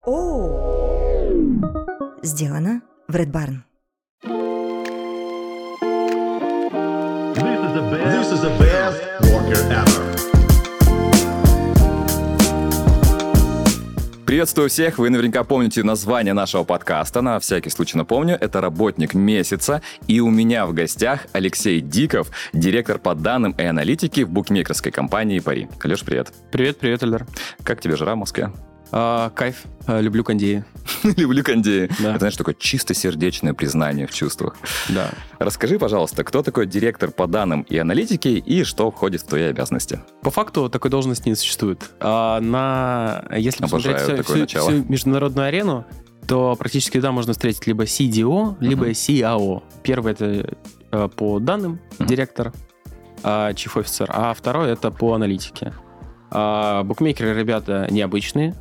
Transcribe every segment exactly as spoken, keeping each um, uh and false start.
О! Сделано в Red Barn. This is the best, this is the best Walker ever. Приветствую всех! Вы наверняка помните название нашего подкаста. На всякий случай напомню, это «Работник месяца». И у меня в гостях Алексей Диков, директор по данным и аналитике в букмекерской компании «Пари». Алеш, привет. Привет, привет, Эльдар. Как тебе жара в Москве? А, кайф. А, люблю кондеи. Люблю кондеи. Да. Это, знаешь, такое чистосердечное признание в чувствах. Да. Расскажи, пожалуйста, кто такой директор по данным и аналитике и что входит в твои обязанности? По факту такой должности не существует. А на... Если Обожаю посмотреть всю, всю, всю международную арену, то практически да, можно встретить либо си ди о, либо uh-huh. си эй о. Первый это э, по данным uh-huh. директор, э, chief officer, а второй это по аналитике. А букмекеры, ребята, необычные.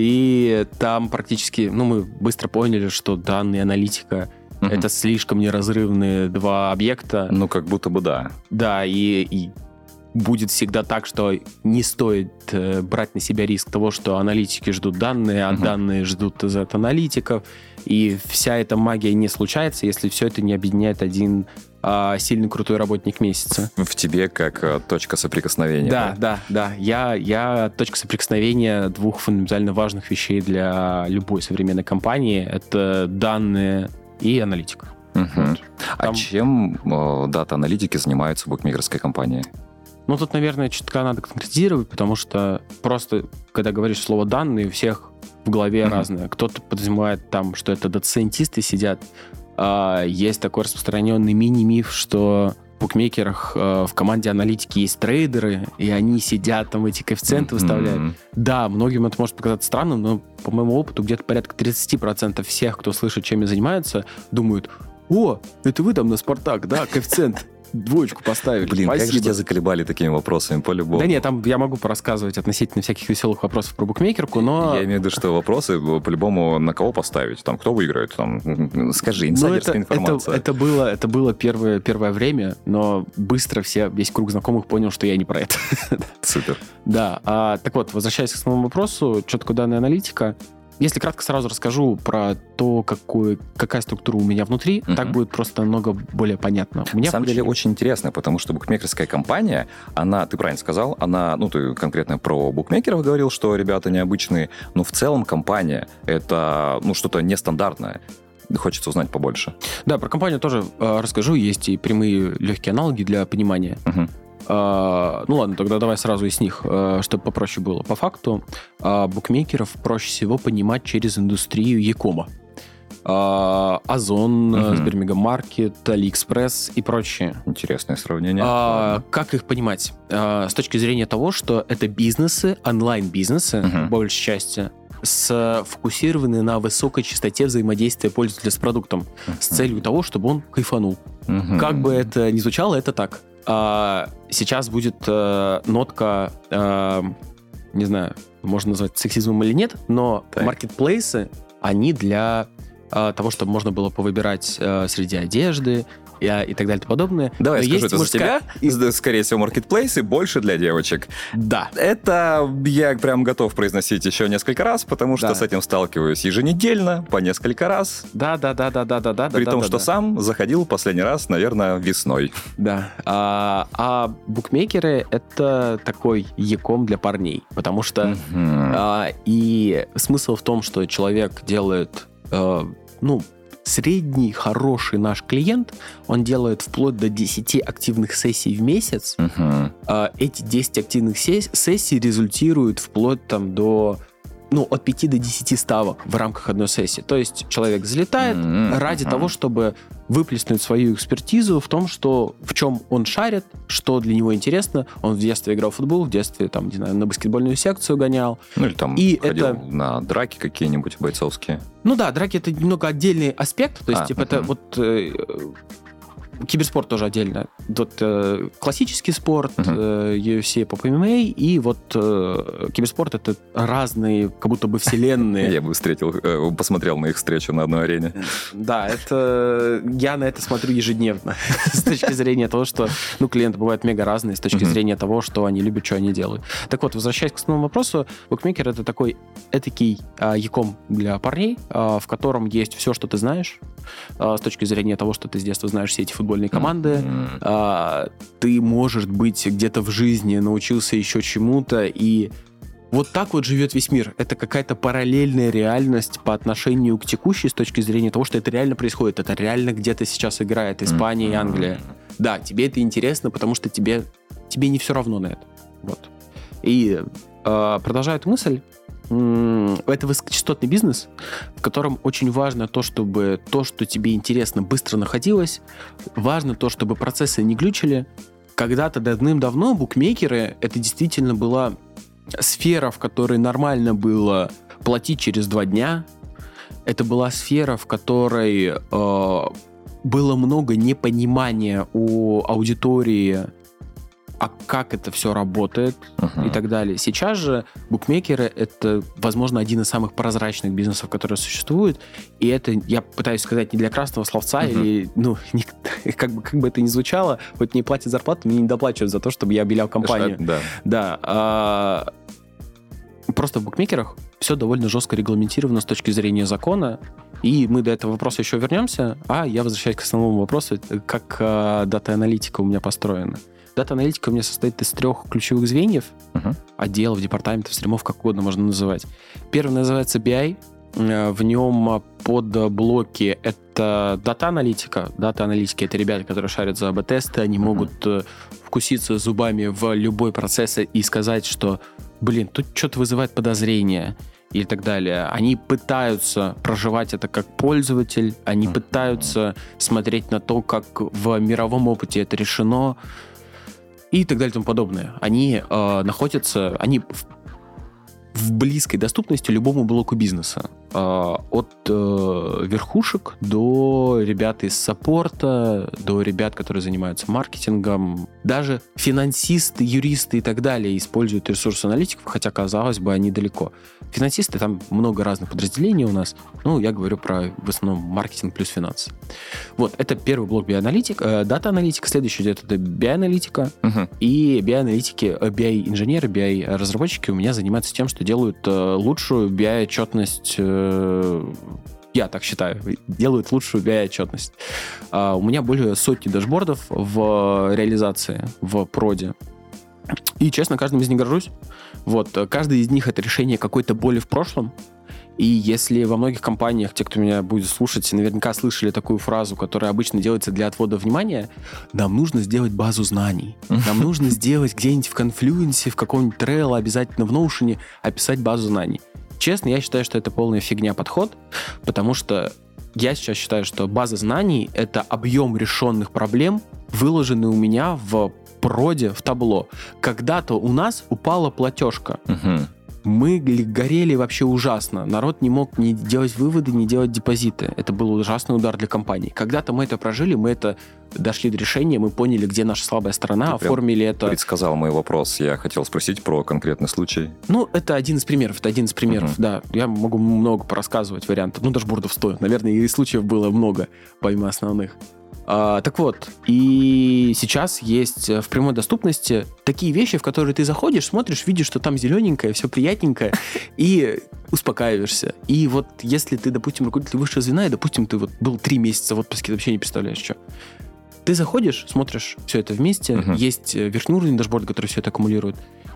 И там практически, ну, мы быстро поняли, что данные, аналитика uh-huh. это слишком неразрывные два объекта. Ну, как будто бы да. Да, и, и будет всегда так, что не стоит э, брать на себя риск того, что аналитики ждут данные, а uh-huh. данные ждут от аналитиков. И вся эта магия не случается, если все это не объединяет один а, сильный крутой работник месяца. В тебе как а, точка соприкосновения. Да, да, да. да. Я, я точка соприкосновения двух фундаментально важных вещей для любой современной компании. Это данные и аналитика. Угу. Вот. А Там... чем э, дата-аналитики занимаются в букмекерской компании? Ну, тут, наверное, чутка надо конкретизировать, потому что просто, когда говоришь слово «данные», у всех в голове mm-hmm. разное. Кто-то подразумевает там, что это дата-сайентисты сидят. А, есть такой распространенный мини-миф, что в букмекерах а, в команде аналитики есть трейдеры, и они сидят, там эти коэффициенты mm-hmm. выставляют. Да, многим это может показаться странным, но по моему опыту где-то порядка тридцать процентов всех, кто слышит, чем я занимаются, думают: «О, это вы там на Спартак, да, коэффициент». Двоечку поставили. Блин, Спасибо. как же тебя заколебали такими вопросами, по-любому. Да нет, там я могу порассказывать относительно всяких веселых вопросов про букмекерку, но... Я имею в виду, что вопросы по-любому на кого поставить, там, кто выиграет, там, скажи, инсайдерская это, информация. Это, это было, это было первое, первое время, но быстро все, весь круг знакомых понял, что я не про это. Супер. Да, а, так вот, возвращаясь к основному вопросу, что такое данная аналитика. Если кратко сразу расскажу про то, какой, какая структура у меня внутри, uh-huh. так будет просто намного более понятно. У меня На самом включили... деле очень интересно, потому что букмекерская компания, она, ты правильно сказал, она, ну, ты конкретно про букмекеров говорил, что ребята необычные, но в целом компания это, ну, что-то нестандартное. Хочется узнать побольше. Да, про компанию тоже э, расскажу, есть и прямые легкие аналоги для понимания. Uh-huh. Uh, ну ладно, тогда давай сразу из них, uh, чтобы попроще было. По факту uh, букмекеров проще всего понимать через индустрию e-кома. Uh, Озон, uh-huh. Сбермегамаркет, Алиэкспресс и прочее. Интересное сравнение. Uh, как их понимать? Uh, с точки зрения того, что это бизнесы, онлайн-бизнесы, uh-huh. в большей части, сфокусированы на высокой частоте взаимодействия пользователя с продуктом, uh-huh. с целью того, чтобы он кайфанул. Uh-huh. Как бы это ни звучало, это так. А, сейчас будет э, нотка, э, не знаю, можно назвать сексизмом или нет, но так. маркетплейсы, они для э, того, чтобы можно было повыбирать э, среди одежды и, и так далее и тому подобное. Давай но скажу есть это мужская... за тебя. Скорее всего, маркетплейсы больше для девочек. Да. Это я прям готов произносить еще несколько раз, потому что да. с этим сталкиваюсь еженедельно, по несколько раз. Да, да, да, да, да, да, да. При да, том, да, что да. сам заходил последний раз, наверное, весной. Да. А, а букмекеры — это такой e-ком для парней, потому что Mm-hmm. а, и смысл в том, что человек делает, а, ну, средний, хороший наш клиент, он делает вплоть до десяти активных сессий в месяц. Uh-huh. А, эти десять активных сессий, сессий результируют вплоть там до, ну, от пяти до десяти ставок в рамках одной сессии. То есть человек залетает uh-huh. ради uh-huh. того, чтобы выплеснуть свою экспертизу в том, что в чем он шарит, что для него интересно. Он в детстве играл в футбол, в детстве там, не знаю, на баскетбольную секцию гонял. Ну или там и ходил это... на драки какие-нибудь бойцовские. Ну да, драки — это немного отдельный аспект. То есть, а, типа, uh-huh. это вот... Э, киберспорт тоже отдельно. Вот э, классический спорт, uh-huh. э, ю эф си, поп эм эм а, и вот э, киберспорт — это разные, как будто бы вселенные. Я бы встретил, э, посмотрел на их встречу на одной арене. Да, это я на это смотрю ежедневно с точки зрения того, что ну, клиенты бывают мега разные, с точки зрения того, что они любят, что они делают. Так вот, возвращаясь к основному вопросу, букмекер — это такой этакий яком для парней, в котором есть все, что ты знаешь, с точки зрения того, что ты с детства знаешь все эти футбольные команды, mm-hmm. ты, может быть, где-то в жизни научился еще чему-то, и вот так вот живет весь мир. Это какая-то параллельная реальность по отношению к текущей с точки зрения того, что это реально происходит. Это реально где-то сейчас играет Испания mm-hmm. и Англия. Да, тебе это интересно, потому что тебе, тебе не все равно на это. Вот. И э, продолжая эту мысль, это высокочастотный бизнес, в котором очень важно то, чтобы то, что тебе интересно, быстро находилось. Важно то, чтобы процессы не глючили. Когда-то давным-давно букмекеры — это действительно была сфера, в которой нормально было платить через два дня. Это была сфера, в которой э, было много непонимания у аудитории, а как это все работает uh-huh. и так далее. Сейчас же букмекеры — это, возможно, один из самых прозрачных бизнесов, которые существуют. И это, я пытаюсь сказать, не для красного словца, uh-huh. или, ну, не, как, бы, как бы это ни звучало, хоть не платят зарплату, мне не доплачивают за то, чтобы я обелял компанию. Да. Да. А, просто в букмекерах все довольно жестко регламентировано с точки зрения закона, и мы до этого вопроса еще вернемся, а я возвращаюсь к основному вопросу, как а, дата-аналитика у меня построена. Дата-аналитика у меня состоит из трех ключевых звеньев, uh-huh. отделов, департаментов, стримов, как угодно можно называть. Первый называется би ай. В нем под блоки это дата-аналитика. Дата-аналитики — это ребята, которые шарят за эй би-тесты, они uh-huh. могут вкуситься зубами в любой процесс и сказать, что, блин, тут что-то вызывает подозрение и так далее. Они пытаются проживать это как пользователь, они uh-huh. пытаются смотреть на то, как в мировом опыте это решено, и так далее и тому подобное. Они э, находятся, они в, в близкой доступности любому блоку бизнеса. Э, от э, верхушек до ребят из саппорта, до ребят, которые занимаются маркетингом. Даже финансисты, юристы и так далее используют ресурсы аналитиков, хотя, казалось бы, они далеко. Финансисты, там много разных подразделений у нас. Ну, я говорю про, в основном, маркетинг плюс финансы. Вот, это первый блок би-аналитик, э, дата-аналитика, следующий идет это би-аналитика, uh-huh. и би-аналитики, би ай-инженеры, би ай-разработчики у меня занимаются тем, что делают э, лучшую би ай-отчетность, э, я так считаю, делают лучшую би ай-отчетность. Э, у меня более сотни дашбордов в реализации, в проде. И, честно, каждым из них горжусь. Вот, каждый из них — это решение какой-то боли в прошлом. И если во многих компаниях, те, кто меня будет слушать, наверняка слышали такую фразу, которая обычно делается для отвода внимания: нам нужно сделать базу знаний. Нам нужно сделать где-нибудь в Confluence, в каком-нибудь Trello, обязательно в Notion описать базу знаний. Честно, я считаю, что это полная фигня подход, потому что я сейчас считаю, что база знаний — это объем решенных проблем, выложенный у меня в проде, в табло. Когда-то у нас упала платежка. Uh-huh. Мы горели вообще ужасно. Народ не мог ни делать выводы, ни делать депозиты. Это был ужасный удар для компании. Когда-то мы это прожили, мы это дошли до решения, мы поняли, где наша слабая сторона, Ты оформили это. Предсказал мой вопрос. Я хотел спросить про конкретный случай. Ну, это один из примеров. Это один из примеров, uh-huh. да. Я могу много порассказывать вариантов. Ну, дашбордов стоит. Наверное, и случаев было много, помимо основных. А, так вот, и сейчас есть в прямой доступности такие вещи, в которые ты заходишь, смотришь, видишь, что там зелененькое, все приятненькое, и успокаиваешься. И вот если ты, допустим, руководитель высшего звена, и, допустим, ты вот был три месяца в отпуске, ты вообще не представляешь, что. Ты заходишь, смотришь все это вместе, uh-huh. есть верхний уровень дашборда, который все это аккумулирует.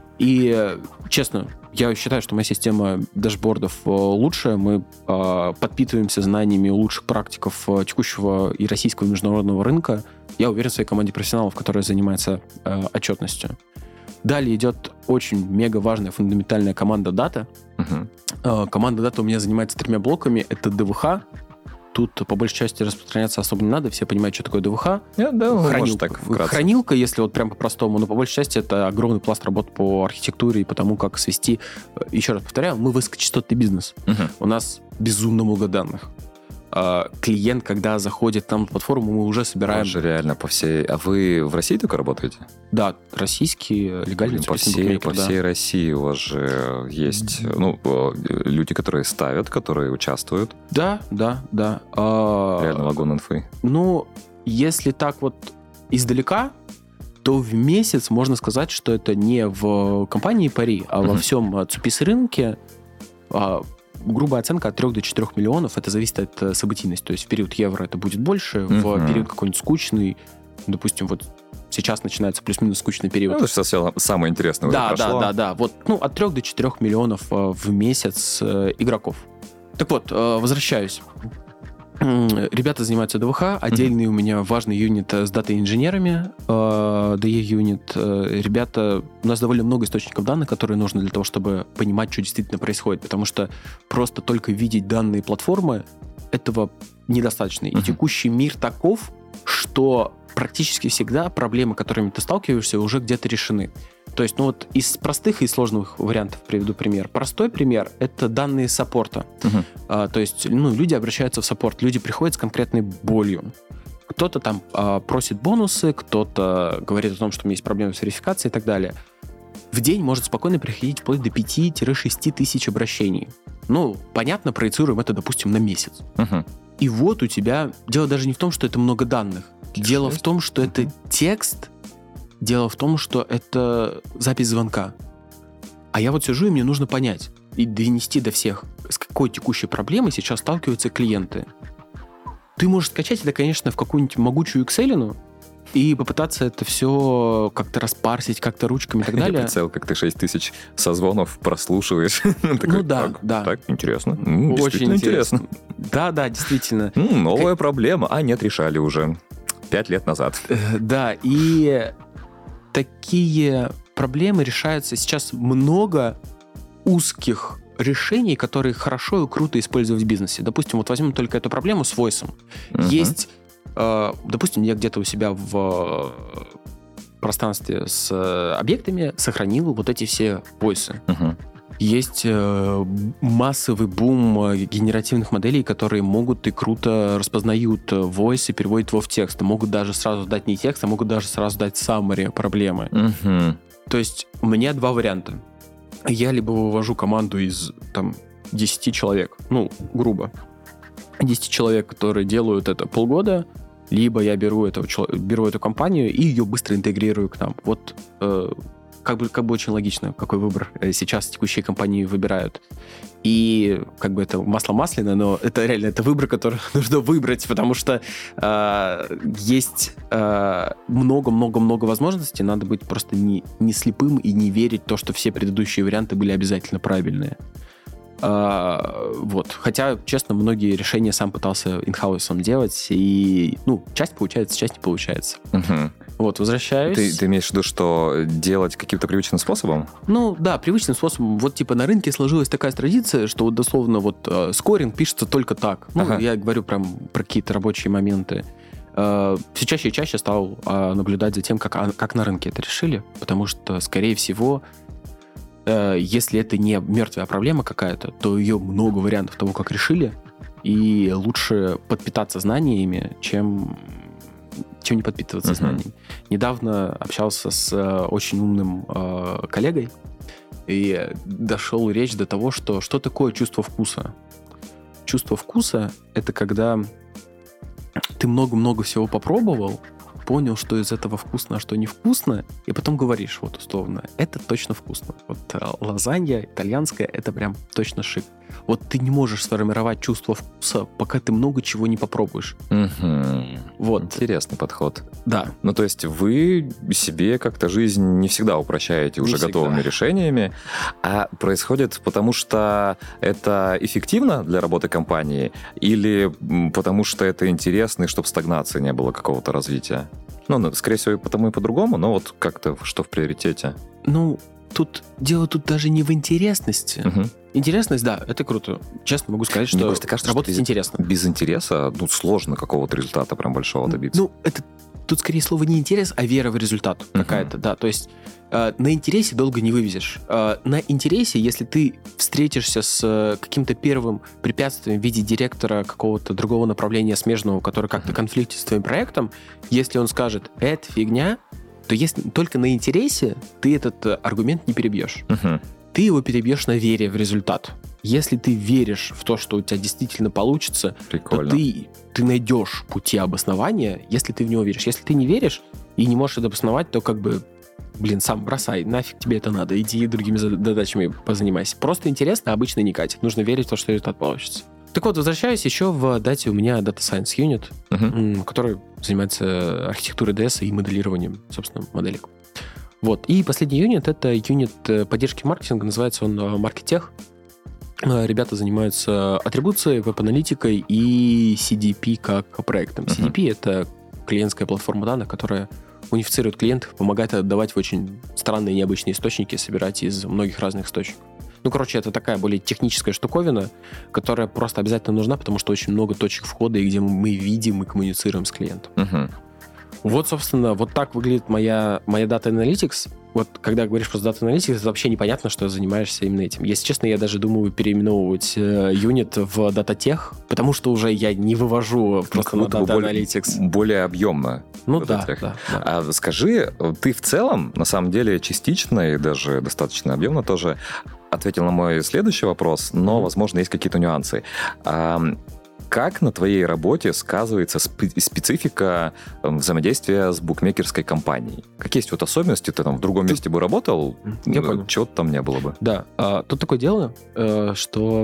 И, честно, я считаю, что моя система дашбордов лучшая. Мы э, подпитываемся знаниями лучших практиков текущего и российского, и международного рынка. Я уверен в своей команде профессионалов, которая занимается э, отчетностью. Далее идет очень мега важная фундаментальная команда дата. Uh-huh. Э, команда дата у меня занимается тремя блоками. Это ди ви эйч. Тут по большей части распространяться особо не надо, все понимают, что такое ди ви эйч. Yeah, да, Хранилка. Так вкратце. Хранилка, если вот прям по-простому, но по большей части это огромный пласт работ по архитектуре и по тому, как свести. Еще раз повторяю, мы высокочастотный бизнес. Uh-huh. У нас безумно много данных. э, клиент, когда заходит там на платформу, мы уже собираем... Же реально по всей... А вы в России только работаете? Да, российские легальные Блин, по всей, по да. всей России у вас же есть ну, люди, которые ставят, которые участвуют. Да, да, да. А, реально вагон инфы. Ну, если так вот издалека, то в месяц можно сказать, что это не в компании пари, а mm-hmm. во всем цупис рынке а, грубая оценка от трёх до четырёх миллионов. Это зависит от событийности. То есть в период евро это будет больше, mm-hmm. в период какой-нибудь скучный, допустим, вот сейчас начинается плюс-минус скучный период. Ну, это все самое интересное уже да, прошло. Да, да, да. Вот, ну, от трёх до четырёх миллионов в месяц э, игроков. Так вот, э, возвращаюсь. Ребята занимаются ДВХ, отдельный mm-hmm. у меня важный юнит с дата-инженерами, ди эй-юнит. Ребята, у нас довольно много источников данных, которые нужны для того, чтобы понимать, что действительно происходит, потому что просто только видеть данные платформы этого недостаточно. Mm-hmm. И текущий мир таков, что практически всегда проблемы, с которыми ты сталкиваешься, уже где-то решены. То есть, ну вот из простых и сложных вариантов приведу пример. Простой пример — это данные саппорта. Uh-huh. А, то есть, ну, люди обращаются в саппорт, люди приходят с конкретной болью. Кто-то там а, просит бонусы, кто-то говорит о том, что у меня есть проблемы с верификацией и так далее. В день может спокойно приходить вплоть до пяти-шести тысяч обращений. Ну, понятно, проецируем это, допустим, на месяц. Uh-huh. И вот у тебя... Дело даже не в том, что это много данных. Дело в том, что это текст... Дело в том, что это запись звонка. А я вот сижу, и мне нужно понять и донести до всех, с какой текущей проблемой сейчас сталкиваются клиенты. Ты можешь скачать это, конечно, в какую-нибудь могучую Excel и попытаться это все как-то распарсить, как-то ручками и так далее. Я прицел, как ты шесть тысяч созвонов прослушиваешь. Ну да, да. Так, интересно. Очень интересно. Да, да, действительно. Новая проблема. А нет, решали уже пять лет назад. Да, и... Такие проблемы решаются сейчас много узких решений, которые хорошо и круто использовать в бизнесе. Допустим, вот возьмем только эту проблему с войсом. Uh-huh. Есть, э, допустим, я где-то у себя в пространстве с объектами сохранил вот эти все войсы. Uh-huh. Есть э, массовый бум генеративных моделей, которые могут и круто распознают voice и переводят его в текст. Могут даже сразу дать не текст, а могут даже сразу дать summary проблемы. Uh-huh. То есть у меня два варианта. Я либо вывожу команду из там, десяти человек, ну, грубо, десять человек, которые делают это полгода, либо я беру, этого, беру эту компанию и ее быстро интегрирую к нам. Вот... Э, Как бы, как бы очень логично, какой выбор сейчас текущие компании выбирают. И как бы это масло масляное, но это реально это выбор, который нужно выбрать, потому что э, есть много-много-много э, возможностей, надо быть просто не, не слепым и не верить в то, что все предыдущие варианты были обязательно правильные. Э, вот. Хотя, честно, многие решения сам пытался инхаусом делать, и ну, часть получается, часть не получается. Uh-huh. Вот, возвращаюсь. Ты, ты имеешь в виду, что делать каким-то привычным способом? Ну, да, привычным способом. Вот, типа, на рынке сложилась такая традиция, что вот, дословно, вот, э, скоринг пишется только так. Ну, ага. Я говорю прям про какие-то рабочие моменты. Э, все чаще и чаще стал э, наблюдать за тем, как, как на рынке это решили, потому что, скорее всего, э, если это не мертвая проблема какая-то, то ее много вариантов того, как решили, и лучше подпитаться знаниями, чем... чем не подпитываться uh-huh. знаниями. Недавно общался с э, очень умным э, коллегой, и дошел речь до того, что что такое чувство вкуса. Чувство вкуса — это когда ты много-много всего попробовал, понял, что из этого вкусно, а что невкусно, и потом говоришь, вот условно, это точно вкусно. Вот лазанья итальянская — это прям точно шик. Вот ты не можешь сформировать чувство вкуса, пока ты много чего не попробуешь. Угу. Вот. Интересный подход. Да. Ну, то есть вы себе как-то жизнь не всегда упрощаете уже не готовыми всегда. решениями, а происходит потому, что это эффективно для работы компании, или потому, что это интересно, и чтобы стагнации не было какого-то развития? Ну, скорее всего, и потому, и по-другому, но вот как-то что в приоритете? Ну, тут дело тут даже не в интересности. Угу. Интересность, да, это круто. Честно могу сказать, что Мне кажется, работать что интересно. Без интереса ну, сложно какого-то результата прям большого добиться. Ну, это тут скорее слово не интерес, а вера в результат uh-huh. какая-то, да, то есть э, на интересе долго не вывезешь. Э, на интересе, если ты встретишься с э, каким-то первым препятствием в виде директора какого-то другого направления смежного, который как-то uh-huh. конфликтит с твоим проектом, если он скажет, это фигня, то если только на интересе ты этот э, аргумент не перебьешь. Uh-huh. Ты его перебьешь на вере в результат. Если ты веришь в то, что у тебя действительно получится, Прикольно. то ты, ты найдешь пути обоснования, если ты в него веришь. Если ты не веришь и не можешь это обосновать, то как бы, блин, сам бросай, нафиг тебе это надо, иди другими задачами позанимайся. Просто интересно, обычно не катит. Нужно верить в то, что результат получится. Так вот, возвращаюсь, еще в дате у меня Data Science Unit, uh-huh. который занимается архитектурой ди эс и моделированием, собственно, моделек. Вот. И последний юнит — это юнит поддержки маркетинга, называется он Marketech. Ребята занимаются атрибуцией, веб-аналитикой и си ди пи как проектом. Uh-huh. си ди пи — это клиентская платформа данных, которая унифицирует клиентов, помогает отдавать в очень странные необычные источники, собирать из многих разных источников. Ну, короче, это такая более техническая штуковина, которая просто обязательно нужна, потому что очень много точек входа, и где мы видим и коммуницируем с клиентом. Uh-huh. Вот, собственно, вот так выглядит моя, моя Data Analytics. Вот, когда говоришь про Data Analytics, это вообще непонятно, что занимаешься именно этим. Если честно, я даже думаю переименовывать э, юнит в Data Tech, потому что уже я не вывожу просто ну, на Data более, Analytics. Более объемно. Ну да, да, да. А скажи, ты в целом, на самом деле, частично и даже достаточно объемно тоже ответил на мой следующий вопрос, но, mm-hmm. возможно, есть какие-то нюансы. А, как на твоей работе сказывается специфика взаимодействия с букмекерской компанией? Какие есть вот особенности? Ты там в другом месте бы работал, чего-то там не было бы. Да, а, тут такое дело, что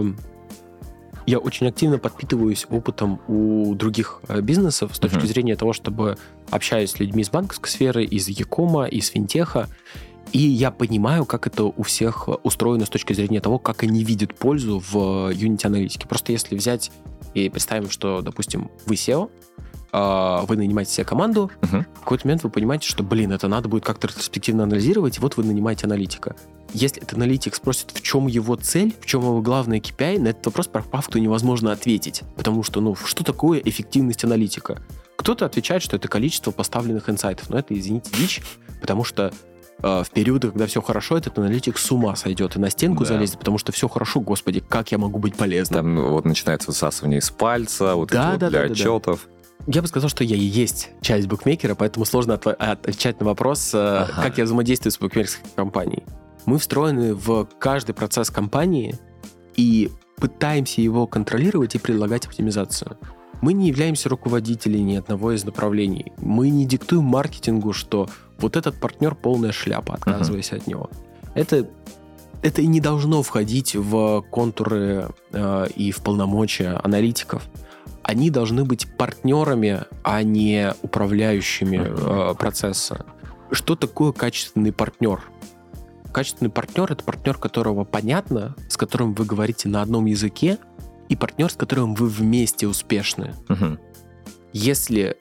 я очень активно подпитываюсь опытом у других бизнесов с точки uh-huh. зрения того, чтобы общаюсь с людьми из банковской сферы, из Якома, из финтеха, и я понимаю, как это у всех устроено с точки зрения того, как они видят пользу в юнити-аналитике. Просто если взять и представим, что, допустим, вы сео, вы нанимаете себе команду, uh-huh. в какой-то момент вы понимаете, что, блин, это надо будет как-то ретроспективно анализировать, и вот вы нанимаете аналитика. Если этот аналитик спросит, в чем его цель, в чем его главный кей пи ай, на этот вопрос по факту невозможно ответить. Потому что, ну, что такое эффективность аналитика? Кто-то отвечает, что это количество поставленных инсайтов, но это, извините, дичь, потому что э, в периоды, когда все хорошо, этот аналитик с ума сойдет и на стенку да. залезет, потому что все хорошо, господи, как я могу быть полезным? Там вот начинается высасывание из пальца, вот да, это да, вот для да, отчетов. Да, да. Я бы сказал, что я и есть часть букмекера, поэтому сложно отв- отвечать на вопрос, ага. как я взаимодействую с букмекерской компанией. Мы встроены в каждый процесс компании и пытаемся его контролировать и предлагать оптимизацию. Мы не являемся руководителями ни одного из направлений. Мы не диктуем маркетингу, что вот этот партнер полная шляпа, отказываясь uh-huh. от него. Это, это и не должно входить в контуры э, и в полномочия аналитиков. Они должны быть партнерами, а не управляющими uh-huh. э, процесса. Что такое качественный партнер? Качественный партнер — это партнер, которого понятно, с которым вы говорите на одном языке, и партнер, с которым вы вместе успешны. Uh-huh. Если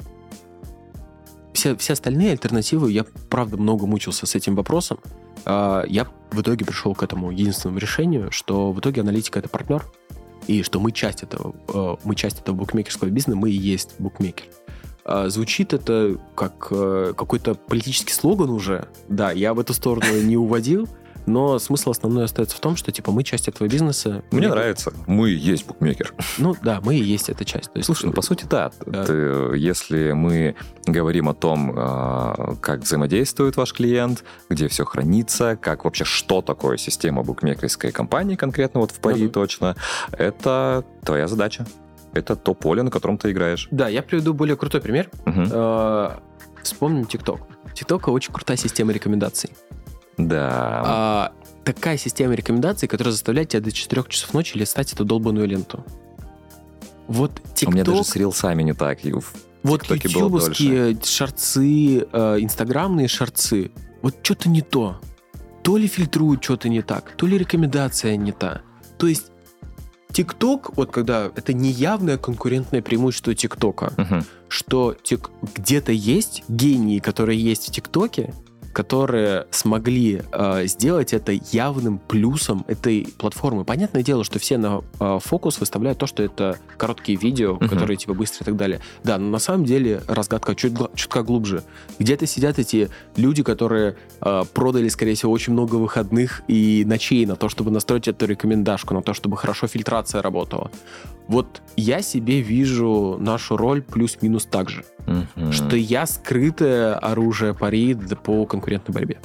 все, все остальные альтернативы, я, правда, много мучился с этим вопросом, я в итоге пришел к этому единственному решению, что в итоге аналитика — это партнер, и что мы часть этого, мы часть этого букмекерского бизнеса, мы и есть букмекер. Звучит это как какой-то политический слоган уже. Да, я в эту сторону не уводил, но смысл основной остается в том, что типа мы часть этого бизнеса. Мне нравится. Мы и есть букмекер. Ну да, мы и есть эта часть. То есть, слушай, ну по сути да. да. Ты, если мы говорим о том, как взаимодействует ваш клиент, где все хранится, как вообще, что такое система букмекерской компании конкретно вот в пари uh-huh. точно, это твоя задача. Это то поле, на котором ты играешь. Да, я приведу более крутой пример. Uh-huh. Вспомним TikTok. TikTok очень крутая система рекомендаций. Да. А, такая система рекомендаций, которая заставляет тебя до четырех часов ночи листать эту долбаную ленту. Вот TikTok... У меня даже с рилсами не так. Вот ютубовские шорцы, э, инстаграмные шорцы, вот что-то не то. То ли фильтруют что-то не так, то ли рекомендация не та. То есть TikTok, вот когда это неявное конкурентное преимущество ТикТока, uh-huh. что тик, где-то есть гении, которые есть в ТикТоке, которые смогли э, сделать это явным плюсом этой платформы. Понятное дело, что все на э, фокус выставляют то, что это короткие видео, uh-huh. которые типа быстрые и так далее. Да, но на самом деле разгадка чуть, чутка глубже. Где-то сидят эти люди, которые э, продали, скорее всего, очень много выходных и ночей на то, чтобы настроить эту рекомендашку, на то, чтобы хорошо фильтрация работала. Вот я себе вижу нашу роль плюс-минус так же. Uh-huh. Что я скрытое оружие пари по конкурентной борьбе.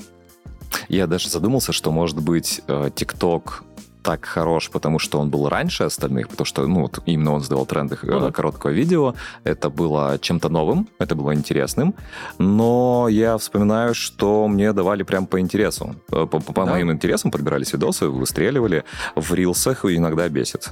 Я даже задумался, что, может быть, TikTok так хорош, потому что он был раньше остальных, потому что, ну, вот именно он сдавал тренды ну, да. короткого видео. Это было чем-то новым, это было интересным. Но я вспоминаю, что мне давали прям по интересу. По, по да. моим интересам подбирались видосы, выстреливали в рилсах, и иногда бесит.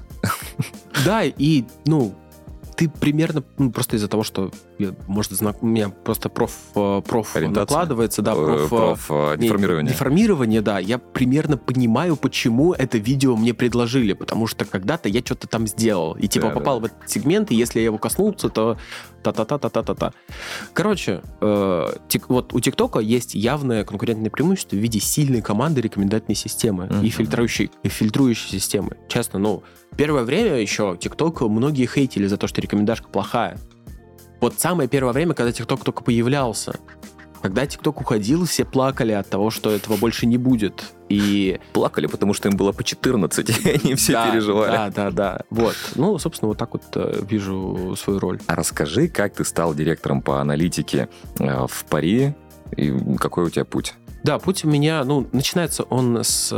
Да, и, ну, ты примерно, ну, просто из-за того, что, может, знак, у меня просто проф, проф накладывается, да, проф, проф не, деформирование. деформирование, да, я примерно понимаю, почему это видео мне предложили, потому что когда-то я что-то там сделал, и типа да, попал да. в этот сегмент, и если я его коснулся, то та-та-та-та-та-та-та. Короче, э, тик, вот у ТикТока есть явное конкурентное преимущество в виде сильной команды рекомендательной системы mm-hmm. и, фильтрующей, и фильтрующей системы. Честно, ну, первое время еще ТикТок многие хейтили за то, что рекомендашка плохая. Вот самое первое время, когда ТикТок только появлялся, когда ТикТок уходил, все плакали от того, что этого больше не будет. И плакали, потому что им было по четырнадцать, и они все да, переживали. Да, да, да. Вот. Ну, собственно, вот так вот э, вижу свою роль. А расскажи, как ты стал директором по аналитике э, в пари, и какой у тебя путь? Да, путь у меня, ну, начинается он с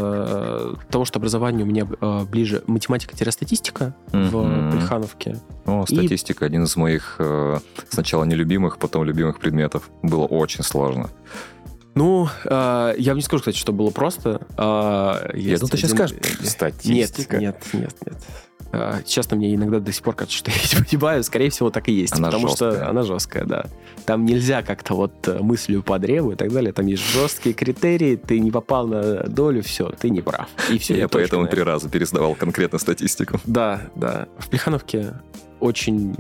э, того, что образование у меня э, ближе математика-статистика mm-hmm. в Плехановке. О, статистика, и... один из моих э, сначала нелюбимых, потом любимых предметов. Было очень сложно. Ну, э, я не скажу, кстати, что было просто. Э, я думаю, ты сейчас скажешь статистика. Нет, нет, нет, нет. Честно, мне иногда до сих пор кажется, что я этим понимаю. Скорее всего, так и есть. Она потому жесткая. Что она жесткая, да. Там нельзя как-то вот мыслью по древу и так далее. Там есть жесткие критерии. Ты не попал на долю, все, ты не прав. И все. Я поэтому три раза пересдавал конкретно статистику. Да, да. В Плехановке очень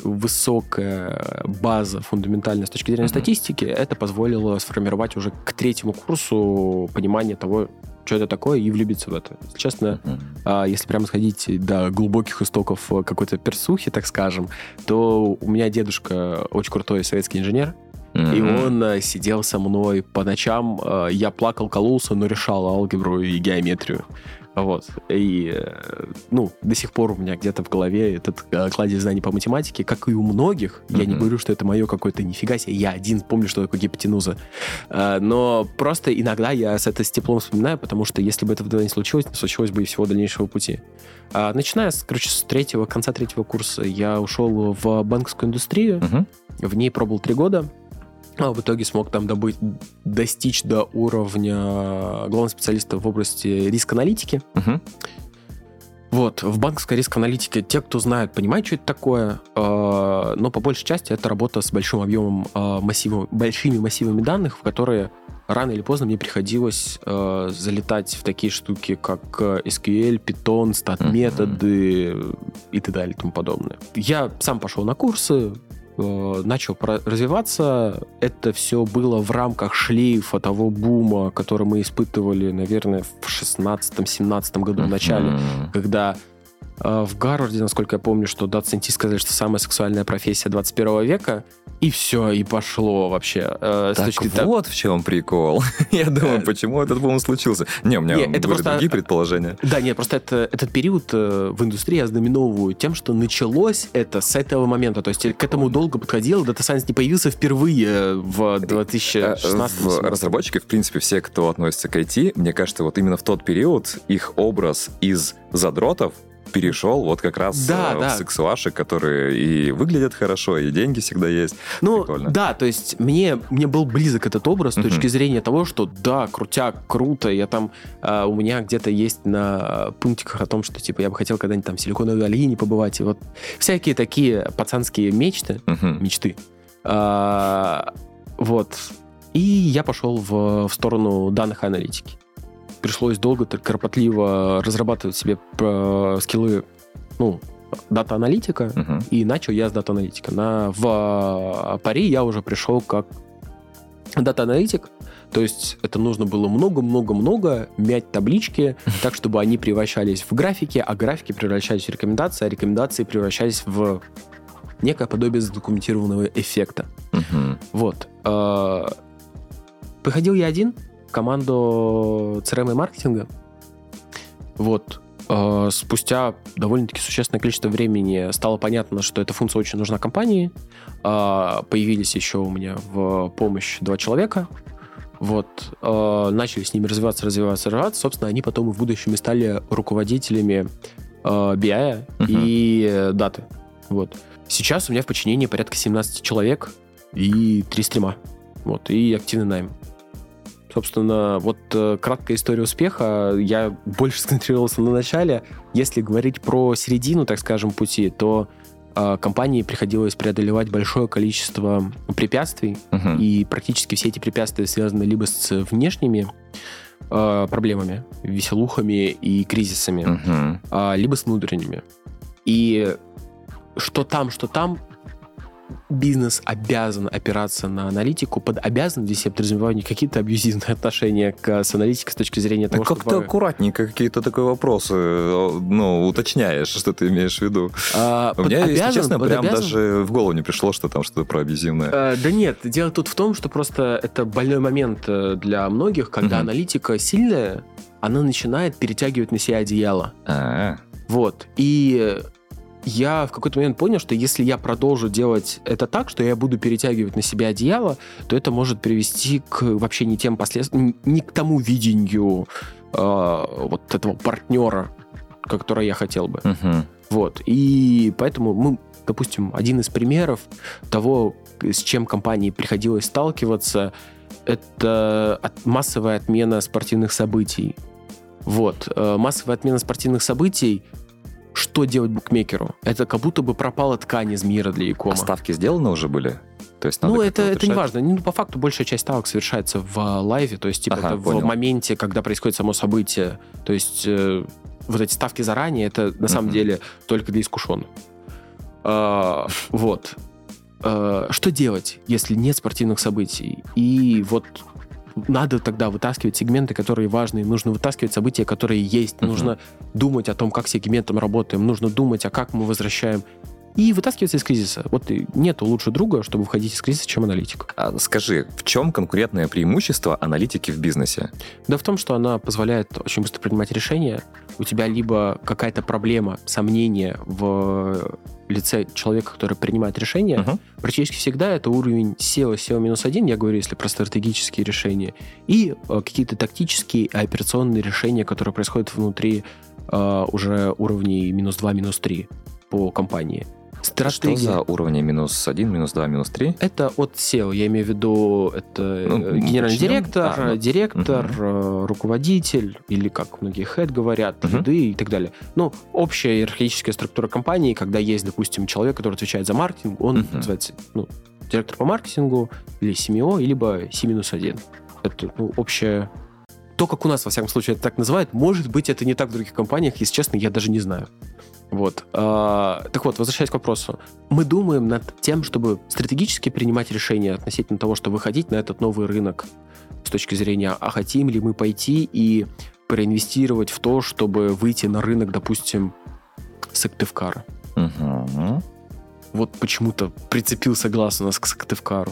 высокая база фундаментальная с точки зрения mm-hmm. статистики. Это позволило сформировать уже к третьему курсу понимание того, что это такое, и влюбиться в это. Честно, mm-hmm. если прямо сходить до глубоких истоков какой-то персухи, так скажем, то у меня дедушка очень крутой советский инженер, mm-hmm. и он сидел со мной по ночам, я плакал, кололся, но решал алгебру и геометрию. Вот. И, ну, до сих пор у меня где-то в голове этот кладезь знаний по математике, как и у многих. Mm-hmm. Я не говорю, что это мое какое-то нифига себе. Я один помню, что такое гипотенуза. Но просто иногда я с это с теплом вспоминаю, потому что если бы этого не случилось, не случилось бы и всего дальнейшего пути. Начиная, с, короче, с третьего, конца третьего курса я ушел в банковскую индустрию. Mm-hmm. В ней пробовал три года. А в итоге смог там добыть, достичь до уровня главного специалиста в области риск-аналитики. Uh-huh. Вот, в банковской риск-аналитике те, кто знают, понимают, что это такое, э, но по большей части это работа с большим объемом э, массивов, большими массивами данных, в которые рано или поздно мне приходилось э, залетать в такие штуки, как эс кью эль, Python, стат-методы uh-huh. и так далее и тому подобное. Я сам пошел на курсы, начал развиваться. Это все было в рамках шлейфа того бума, который мы испытывали, наверное, в шестнадцатом-семнадцатом году в начале, uh-huh. когда э, в Гарварде, насколько я помню, что дата-сайентисты сказали, что самая сексуальная профессия двадцать первого века, и все, и пошло вообще. Э, так точки, вот так... в чем прикол. Я думаю, почему этот бум случился. Не, у меня нет, были просто... другие предположения. Да, нет, просто это, этот период в индустрии ознаменовываю тем, что началось это с этого момента. То есть к этому долго подходило. Data Science не появился впервые в две тысячи шестнадцатом. Разработчики, в принципе, все, кто относится к ай ти, мне кажется, вот именно в тот период их образ из задротов перешел вот как раз да, в да. сексуашек, которые и выглядят хорошо, и деньги всегда есть. Ну, прикольно. Да, то есть мне, мне был близок этот образ с точки uh-huh. зрения того, что да, крутяк, круто, я там, э, у меня где-то есть на пунктиках о том, что типа я бы хотел когда-нибудь там в Силиконовой долине побывать, и вот всякие такие пацанские мечты, uh-huh. мечты. А, вот. И я пошел в, в сторону данных аналитики. Пришлось долго, так кропотливо разрабатывать себе э, скиллы, ну, дата-аналитика, uh-huh. и начал я с дата-аналитика. На, в пари я уже пришел как дата-аналитик, То есть это нужно было много-много-много мять таблички так, чтобы они превращались в графики, а графики превращались в рекомендации, а рекомендации превращались в некое подобие задокументированного эффекта. Мгм. Вот. Э, Приходил я один в команду си ар эм и маркетинга. Вот. Э, Спустя довольно-таки существенное количество времени стало понятно, что эта функция очень нужна компании. Э, Появились еще у меня в помощь два человека. Вот. Э, Начали с ними развиваться, развиваться, развиваться. Собственно, они потом в будущем и стали руководителями э, би ай Мгм. и э, даты. Вот. Сейчас у меня в подчинении порядка семнадцать человек и три стрима. Вот. И активный найм. Собственно, вот э, краткая история успеха. Я больше сконцентрировался на начале. Если говорить про середину, так скажем, пути, то э, компании приходилось преодолевать большое количество препятствий, Мгм. и практически все эти препятствия связаны либо с внешними э, проблемами, веселухами и кризисами, Мгм. а, либо с внутренними. И что там, что там, бизнес обязан опираться на аналитику. Под обязан здесь я подразумеваю не какие-то абьюзивные отношения к, с аналитикой с точки зрения того, Как ты чтобы... аккуратненько какие-то такие вопросы, э, ну, уточняешь, что ты имеешь в виду. А, У меня, под если обязан- честно, под прям обязан- даже в голову не пришло, что там что-то про абьюзивное. Э, Да нет, дело тут в том, что просто это больной момент э, для многих, когда Мгм. аналитика сильная, она начинает перетягивать на себя одеяло. А, Вот. И я в какой-то момент понял, что если я продолжу делать это так, что я буду перетягивать на себя одеяло, то это может привести к вообще не тем последствиям, не к тому видению э, вот этого партнера, которое я хотел бы. мгм. Вот. И поэтому мы, допустим, один из примеров того, с чем компании приходилось сталкиваться, это от- массовая отмена спортивных событий. Вот. Э, Массовая отмена спортивных событий. Что делать букмекеру? Это как будто бы пропала ткань из мира для А Якома. ставки сделаны уже были? То есть надо Ну, как-то это, это уточнять? не важно. Ну, по факту большая часть ставок совершается в а, лайве, то есть, типа, Ага, это понял. в моменте, когда происходит само событие. То есть, э, вот эти ставки заранее, это на самом Мгм. деле только для искушенных. А, вот. А, что делать, если нет спортивных событий? И вот надо тогда вытаскивать сегменты, которые важны. Нужно вытаскивать события, которые есть. Мгм. Нужно думать о том, как с сегментом работаем. Нужно думать, а как мы возвращаем. И вытаскиваться из кризиса. Вот и нету лучше друга, чтобы выходить из кризиса, чем аналитик. А скажи, в чем конкурентное преимущество аналитики в бизнесе? Да в том, что она позволяет очень быстро принимать решения. У тебя либо какая-то проблема, сомнение в лице человека, который принимает решения. Мгм. Практически всегда это уровень сео, сео минус один, я говорю, если про стратегические решения, и э, какие-то тактические и операционные решения, которые происходят внутри э, уже уровней минус два, минус три по компании. Что за уровни минус один, минус два, минус три? Это от сео, я имею в виду, это Ну, э, генеральный уточним. директор, А, ну, директор, э, руководитель, или как многие head говорят, Мгм. лиды и так далее. Ну, общая иерархическая структура компании, когда есть, допустим, человек, который отвечает за маркетинг, он Мгм. называется ну, директор по маркетингу, или си эм о, либо си минус один. Это ну, общая... То, как у нас, во всяком случае, это так называют, может быть, это не так в других компаниях, если честно, я даже не знаю. Вот. А, так вот, возвращаясь к вопросу. Мы думаем над тем, чтобы стратегически принимать решения относительно того, что выходить на этот новый рынок с точки зрения, а хотим ли мы пойти и проинвестировать в то, чтобы выйти на рынок, допустим, Сыктывкара. Мгм. Вот почему-то прицепился глаз у нас к Сыктывкару.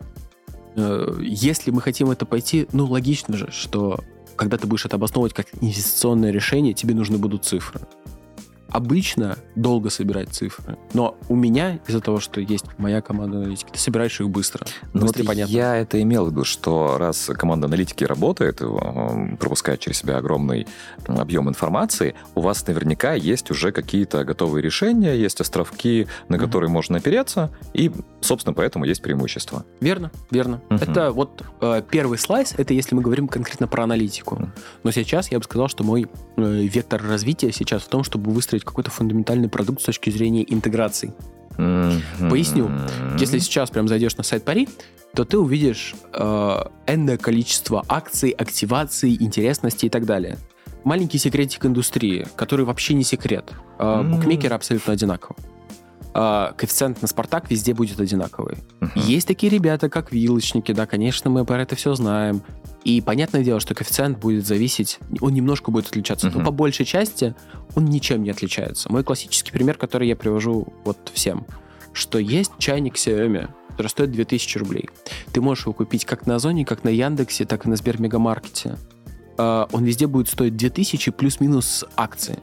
Э, Если мы хотим это пойти, ну, логично же, что когда ты будешь это обосновывать как инвестиционное решение, тебе нужны будут цифры. Обычно долго собирать цифры, но у меня, из-за того, что есть моя команда аналитики, ты собираешь их быстро. Ну, вот Быстро и понятно. я это имел в виду, что раз команда аналитики работает, э, пропускает через себя огромный м, объем информации, у вас наверняка есть уже какие-то готовые решения, есть островки, на Мгм. которые можно опереться, и, собственно, поэтому есть преимущество. Верно, верно. Мгм. Это вот э, первый слайс, это если мы говорим конкретно про аналитику. Мгм. Но сейчас я бы сказал, что мой э, вектор развития сейчас в том, чтобы выстроить какой-то фундаментальный продукт с точки зрения интеграций. Мгм. Поясню. Если сейчас прям зайдешь на сайт Пари, то ты увидишь э, энное количество акций, активаций, интересностей и так далее. Маленький секретик индустрии, который вообще не секрет. Э, М. Букмекеры абсолютно одинаковы. Э, Коэффициент на Спартак везде будет одинаковый. Мгм. Есть такие ребята, как вилочники, да, конечно, мы про это все знаем. И понятное дело, что коэффициент будет зависеть, он немножко будет отличаться, Мгм. но по большей части он ничем не отличается. Мой классический пример, который я привожу вот всем, что есть чайник Xiaomi, который стоит две тысячи рублей. Ты можешь его купить как на Озоне, как на Яндексе, так и на Сбермегамаркете. А, Он везде будет стоить две тысячи плюс-минус акции.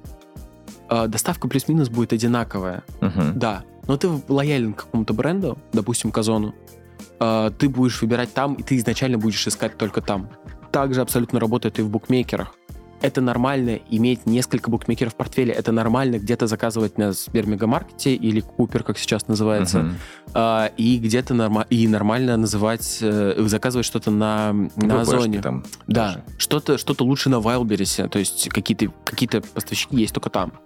А, Доставка плюс-минус будет одинаковая. Мгм. Да, но ты лоялен к какому-то бренду, допустим, к Озону, а, ты будешь выбирать там, и ты изначально будешь искать только там. Также абсолютно работает и в букмекерах. Это нормально иметь несколько букмекеров в портфеле, это нормально где-то заказывать на Сбермегамаркете или Купер, как сейчас называется, Мгм. а, и где-то норма- и нормально называть, э, заказывать что-то на, на ВПшки Озоне. там Да, тоже. что-то, что-то лучше на Wildberries, то есть какие-то, какие-то поставщики есть только там.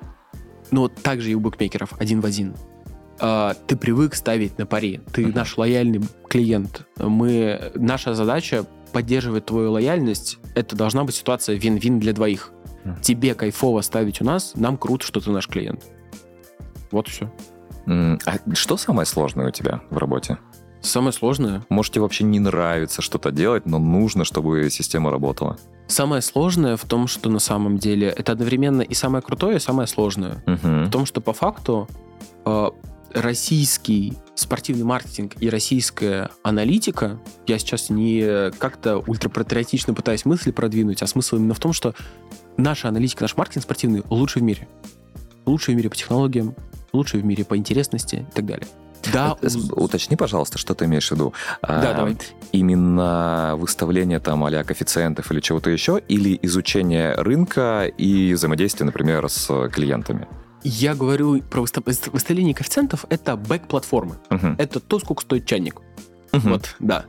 Но вот так же и у букмекеров, один в один. А, ты привык ставить на пари, ты Мгм. наш лояльный клиент. Мы, наша задача поддерживать твою лояльность. Это должна быть ситуация вин-вин для двоих. Мгм. Тебе кайфово ставить у нас, нам круто, что ты наш клиент. Вот и все. М, А что самое сложное у тебя в работе? Самое сложное, Может, тебе вообще не нравится что-то делать, но нужно, чтобы система работала? самое сложное в том, что на самом деле это одновременно и самое крутое, и самое сложное. Мгм. В том, что по факту э, российский спортивный маркетинг и российская аналитика, я сейчас не как-то ультрапатриотично пытаюсь мысли продвинуть, а смысл именно в том, что наша аналитика, наш маркетинг спортивный лучший в мире. Лучший в мире по технологиям, лучший в мире по интересности и так далее. Да, Э, с- уз- Уточни, пожалуйста, что ты имеешь в виду. Да, А, давай. Именно выставление там а-ля коэффициентов или чего-то еще, или изучение рынка и взаимодействие, например, с клиентами? Я говорю про выстав- выставление коэффициентов, это бэк-платформы. Мгм. Это то, сколько стоит чайник. Мгм. Вот, да.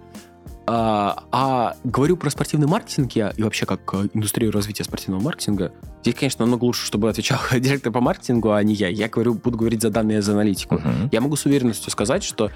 А, а говорю про спортивный маркетинг я, и вообще как э, индустрию развития спортивного маркетинга. Здесь, конечно, намного лучше, чтобы отвечал директор по маркетингу, а не я. Я говорю, буду говорить за данные за аналитику. Мгм. Я могу с уверенностью сказать, что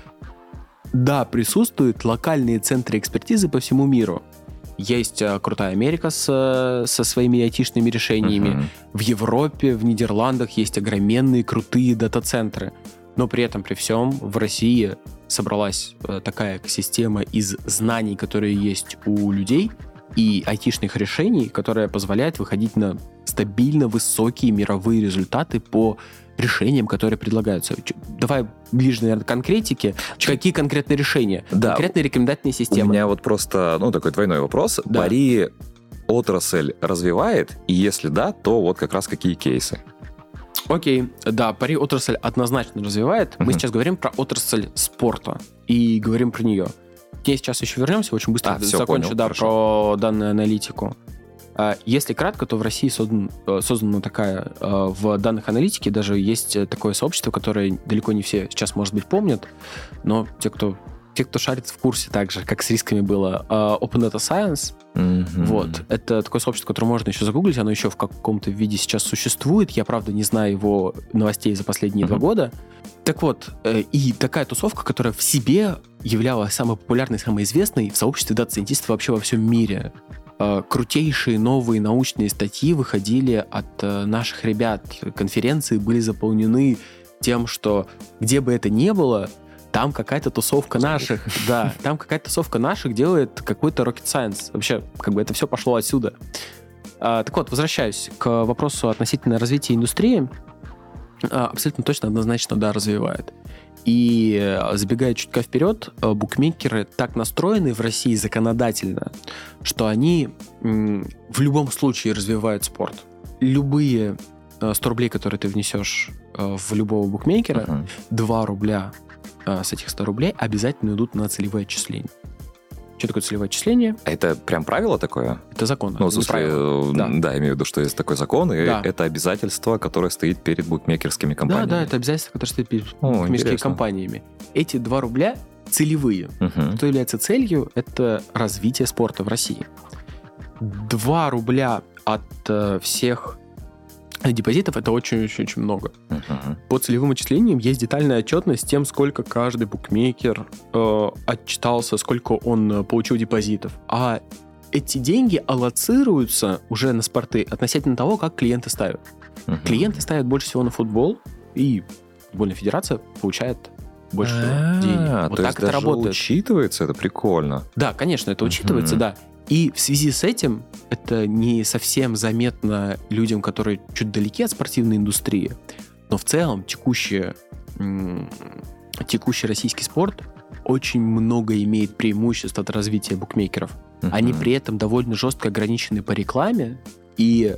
да, присутствуют локальные центры экспертизы по всему миру. Есть э, крутая Америка с, со своими айтишными решениями. Мгм. В Европе, в Нидерландах есть огроменные крутые дата-центры. Но при этом, при всем, в России собралась э, такая экосистема из знаний, которые есть у людей, и айтишных решений, которая позволяет выходить на стабильно высокие мировые результаты по решениям, которые предлагаются. Ч- Давай ближе, наверное, к конкретике. Ч- Какие конкретные решения? Да. Конкретные рекомендательные У системы. меня вот просто, ну, такой двойной вопрос. Да. Пари отрасль развивает? И если да, то вот как раз какие кейсы? Окей, да, пари отрасль однозначно развивает. Мы Мгм. сейчас говорим про отрасль спорта и говорим про нее. К ней сейчас еще вернемся, очень быстро А, всё, закончу, понял, да, хорошо. про данную аналитику. А, Если кратко, то в России создан, э, создана такая, э, в данных аналитике даже есть э, такое сообщество, которое далеко не все сейчас, может быть, помнят, но те, кто, те, кто шарит, в курсе так же, как с рисками было. э, Open Data Science. Мгм. Вот. Это такое сообщество, которое можно еще загуглить, оно еще в каком-то виде сейчас существует. Я, правда, не знаю его новостей за последние Мгм. два года. Так вот, э, и такая тусовка, которая в себе являлась самой популярной, самой известной в сообществе дата-сайентистов вообще во всем мире. Э, Крутейшие новые научные статьи выходили от э, наших ребят. Конференции были заполнены тем, что где бы это ни было, там какая-то тусовка наших, да, там какая-то тусовка наших делает какой-то rocket science. Вообще, как бы это все пошло отсюда. А, так вот, возвращаюсь к вопросу относительно развития индустрии. А, абсолютно точно, однозначно, да, развивает. И э, забегая чутка вперед, э, букмекеры так настроены в России законодательно, что они м, в любом случае развивают спорт. Любые э, сто рублей, которые ты внесешь э, в любого букмекера, Мгм. два рубля э, с этих ста рублей обязательно идут на целевое отчисление. Что такое целевое отчисление? А это прям правило такое? Это закон. Ну, в это не смысле, правило. э, Да. да. имею в виду, что есть такой закон, и Да. это обязательство, которое стоит перед букмекерскими Да, компаниями. да, это обязательство, которое стоит перед О, букмекерскими интересно. компаниями. Эти два рубля целевые. Мгм. Что является целью? Это развитие спорта в России. два рубля от э, всех депозитов — это очень-очень-очень много. Мгм. По целевым отчислениям есть детальная отчетность с тем, сколько каждый букмекер э, отчитался, сколько он э, получил депозитов. А эти деньги аллоцируются уже на спорты относительно того, как клиенты ставят. Мгм. Клиенты ставят больше всего на футбол, и футбольная федерация получает больше А, денег. то Вот есть так это даже работает. учитывается, это прикольно. Да, конечно, это учитывается, Мгм. да. И в связи с этим это не совсем заметно людям, которые чуть далеки от спортивной индустрии, но в целом текущий, текущий российский спорт очень много имеет преимуществ от развития букмекеров. Uh-huh. Они при этом довольно жестко ограничены по рекламе, и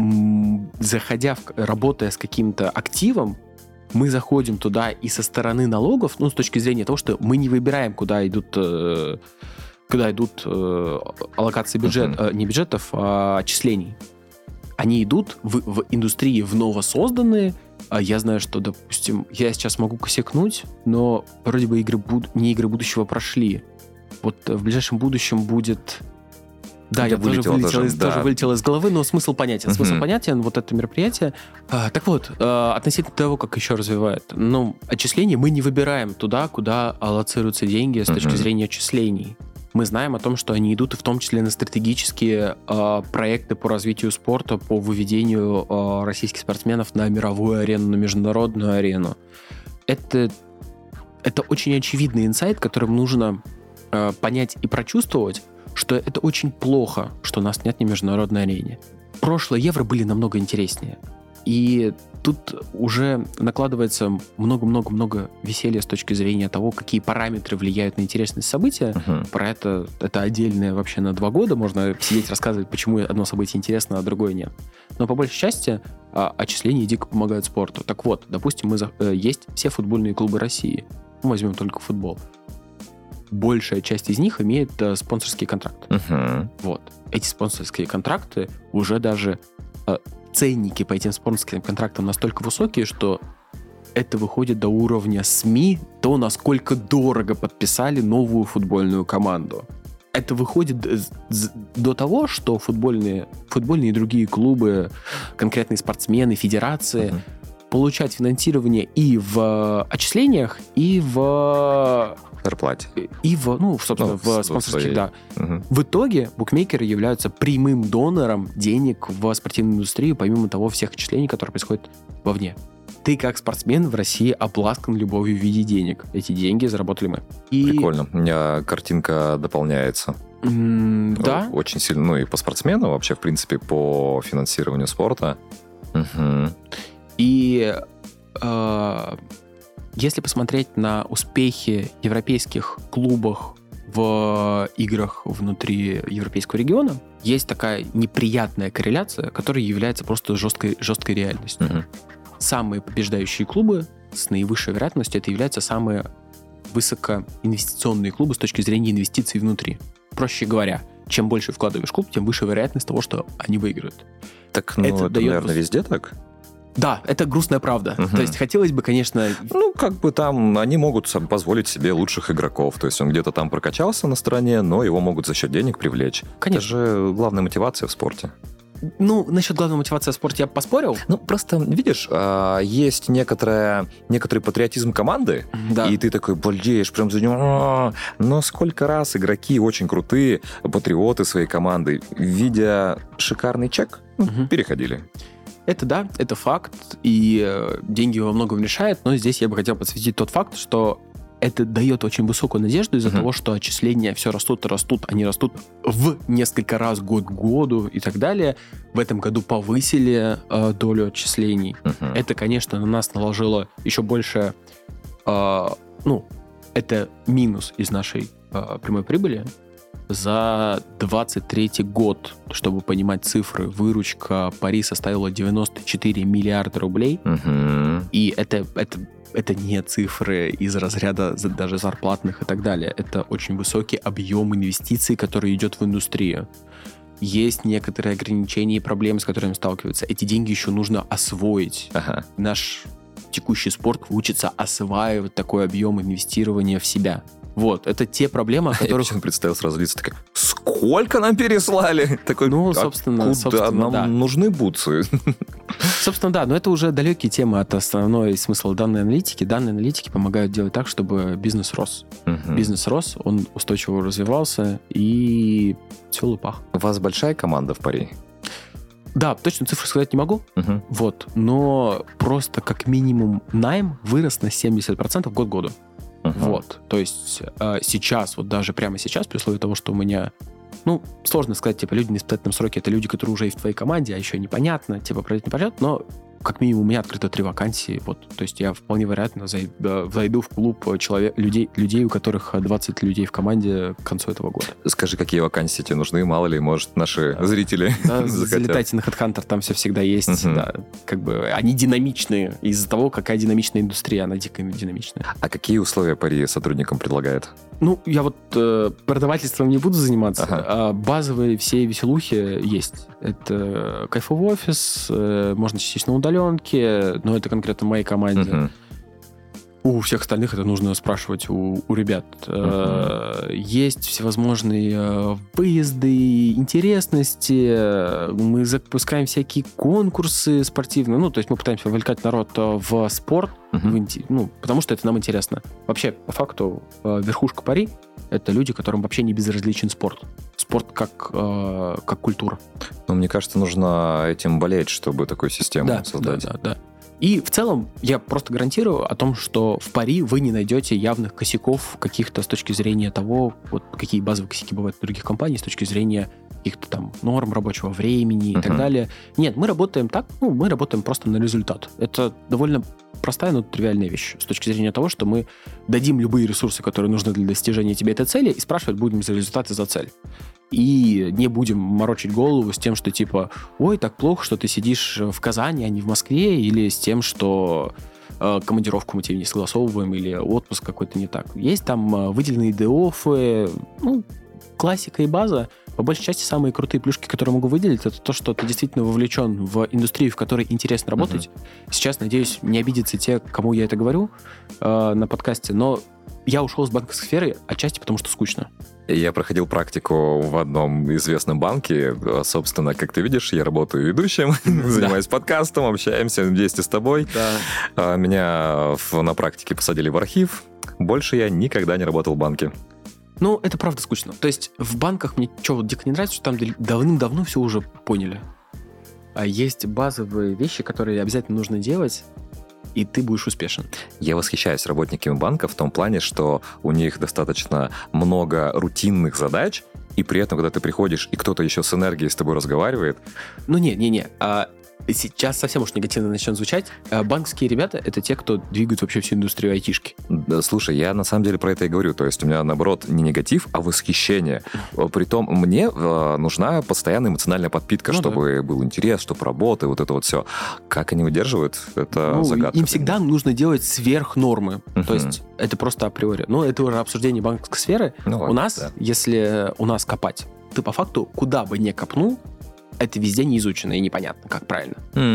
м, заходя, в, работая с каким-то активом, мы заходим туда и со стороны налогов, ну, с точки зрения того, что мы не выбираем, куда идут, э, куда идут э, аллокации бюджет, uh-huh. э, не бюджетов, а отчислений. Они идут в, в индустрии в новосозданные. А я знаю, что, допустим, я сейчас могу косякнуть, но вроде бы игры буд... не игры будущего прошли. Вот в ближайшем будущем будет... Да, я тоже вылетело, тоже, из, да. тоже вылетело из головы, но смысл понятен. Смысл uh-huh. понятен, вот это мероприятие. А, так вот, а, относительно того, как еще развивают. Ну, отчисления мы не выбираем туда, куда аллоцируются деньги с uh-huh. точки зрения отчислений. Мы знаем о том, что они идут в том числе на стратегические э, проекты по развитию спорта, по выведению э, российских спортсменов на мировую арену, на международную арену. Это, это очень очевидный инсайт, которым нужно э, понять и прочувствовать, что это очень плохо, что нас нет на международной арене. Прошлые Евро были намного интереснее. И тут уже накладывается много-много-много веселья с точки зрения того, какие параметры влияют на интересность события. Uh-huh. Про это, это отдельное вообще на два года. Можно сидеть рассказывать, почему одно событие интересно, а другое нет. Но по большей части отчисления дико помогают спорту. Так вот, допустим, мы за... есть все футбольные клубы России. Мы возьмем только футбол. Большая часть из них имеет спонсорские контракты. Uh-huh. Вот. Эти спонсорские контракты уже даже... ценники по этим спонсорским контрактам настолько высокие, что это выходит до уровня СМИ, то, насколько дорого подписали новую футбольную команду. Это выходит до того, что футбольные, футбольные и другие клубы, конкретные спортсмены, федерации uh-huh. получают финансирование и в отчислениях, и в... зарплате. И в, ну, собственно, ну, в спонсорских, своей... да. Угу. В итоге букмекеры являются прямым донором денег в спортивную индустрию, помимо того всех отчислений, которые происходят вовне. Ты, как спортсмен в России, обласкан любовью в виде денег. Эти деньги заработали мы. И... Прикольно. У меня картинка дополняется. Mm, да. Очень сильно. Ну и по спортсмену, вообще, в принципе, по финансированию спорта. Угу. И... Э- Если посмотреть на успехи европейских клубов в играх внутри европейского региона, есть такая неприятная корреляция, которая является просто жесткой, жесткой реальностью. Uh-huh. Самые побеждающие клубы с наивысшей вероятностью это являются самые высокоинвестиционные клубы с точки зрения инвестиций внутри. Проще говоря, чем больше вкладываешь в клуб, тем выше вероятность того, что они выиграют. Так, ну, это, это дает... наверное, везде так? Да, это грустная правда. Uh-huh. То есть хотелось бы, конечно... Ну, как бы там они могут позволить себе лучших игроков. То есть он где-то там прокачался на стороне, но его могут за счет денег привлечь. Конечно. Это же главная мотивация в спорте. Ну, насчет главной мотивации в спорте я поспорил. Ну, просто, видишь, есть некоторая, некоторый патриотизм команды, да. И ты такой болеешь прям за него. Но сколько раз игроки очень крутые, патриоты своей команды, видя шикарный чек, uh-huh. переходили. Это да, это факт, и э, деньги во многом решают, но здесь я бы хотел подсветить тот факт, что это дает очень высокую надежду из-за uh-huh. того, что отчисления все растут и растут, они растут в несколько раз год к году и так далее. В этом году повысили э, долю отчислений. Uh-huh. Это, конечно, на нас наложило еще больше, э, ну, это минус из нашей э, прямой прибыли. За двадцать третий год, чтобы понимать цифры, выручка Пари составила девяносто четыре миллиарда рублей. Uh-huh. И это, это, это не цифры из разряда даже зарплатных и так далее. Это очень высокий объем инвестиций, который идет в индустрию. Есть некоторые ограничения и проблемы, с которыми сталкиваются. Эти деньги еще нужно освоить. Uh-huh. Наш текущий спорт учится осваивать такой объем инвестирования в себя. Вот, это те проблемы, о которых... Я представил сразу лица, такая, сколько нам переслали? Такой, ну, собственно, куда собственно, нам да. нужны бутсы? Собственно, да, но это уже далекие темы от основной смысла данной аналитики. Данные аналитики помогают делать так, чтобы бизнес рос. Uh-huh. Бизнес рос, он устойчиво развивался, и все в лупах. У вас большая команда в Пари? Да, точно цифру сказать не могу, uh-huh. вот, но просто как минимум найм вырос на семьдесят процентов год к году. Uh-huh. Вот, то есть э, сейчас, вот даже прямо сейчас, при условии того, что у меня Ну, сложно сказать, типа, люди на испытательном сроке — это люди, которые уже и в твоей команде, а еще непонятно, типа, пройдет, не пройдет, но как минимум у меня открыто три вакансии, вот, то есть я вполне вероятно зай- зайду в клуб человек, людей, людей, у которых двадцать людей в команде к концу этого года. Скажи, какие вакансии тебе нужны, мало ли, может, наши Да. зрители Да, захотят. залетайте на HeadHunter, там все всегда есть, Мгм. да, как бы они динамичные из-за того, какая динамичная индустрия, она дико динамичная. А какие условия пари сотрудникам предлагает? Ну, я вот э, продавательством не буду заниматься, Ага. а базовые все веселухи есть. Это кайфовый офис, э, можно частично на удаленке, но это конкретно в моей команде. Мгм. У всех остальных это нужно спрашивать у, у ребят. Э, Есть всевозможные э, выезды, интересности. Мы запускаем всякие конкурсы спортивные. Ну, то есть мы пытаемся вовлекать народ э, в спорт, Мгм. в инте- ну, потому что это нам интересно. Вообще, по факту, э, верхушка пари — это люди, которым вообще не безразличен спорт. Спорт как, э, как культура. Ну, мне кажется, нужно этим болеть, чтобы такую систему Да, создать. да, да, да. И в целом я просто гарантирую о том, что в пари вы не найдете явных косяков каких-то с точки зрения того, вот какие базовые косяки бывают в других компаниях, с точки зрения каких-то там норм рабочего времени и Мгм. так далее. Нет, мы работаем так, ну, мы работаем просто на результат. Это довольно простая, но тривиальная вещь с точки зрения того, что мы дадим любые ресурсы, которые нужны для достижения тебе этой цели, и спрашивать будем за результат и за цель. И не будем морочить голову с тем, что типа, ой, так плохо, что ты сидишь в Казани, а не в Москве, или с тем, что э, командировку мы тебе не согласовываем, или отпуск какой-то не так. Есть там э, выделенные деоффы, ну, классика и база. По большей части самые крутые плюшки, которые могу выделить, это то, что ты действительно вовлечен в индустрию, в которой интересно работать. Сейчас, надеюсь, не обидятся те, кому я это говорю э, на подкасте, но я ушел с банковской сферы отчасти потому, что скучно. Я проходил практику в одном известном банке. Собственно, как ты видишь, я работаю ведущим, занимаюсь подкастом, общаемся вместе с тобой. Да. А Меня в- на практике посадили в архив. Больше я никогда не работал в банке. Ну, это правда скучно. То есть в банках мне что вот дико не нравится, что там дал- давным-давно все уже поняли. А есть базовые вещи, которые обязательно нужно делать, и ты будешь успешен. Я восхищаюсь работниками банка в том плане, что у них достаточно много рутинных задач, и при этом, когда ты приходишь, и кто-то еще с энергией с тобой разговаривает, Ну, не-не-не. А сейчас совсем уж негативно начнет звучать. А банковские ребята — это те, кто двигают вообще всю индустрию айтишки. да, слушай, я на самом деле про это и говорю. То есть у меня, наоборот, не негатив, а восхищение. Притом мне э, нужна постоянная эмоциональная подпитка, Ну да. чтобы был интерес, чтобы работа, вот это вот все. Как они выдерживают, это Ну, загадка. им всегда нужно делать сверх нормы. Мгм. То есть это просто априори. Ну, это уже обсуждение банковской сферы. Ну, У ладно, нас, да. если у нас копать, ты по факту куда бы ни копнул, это везде не изучено и непонятно, как правильно.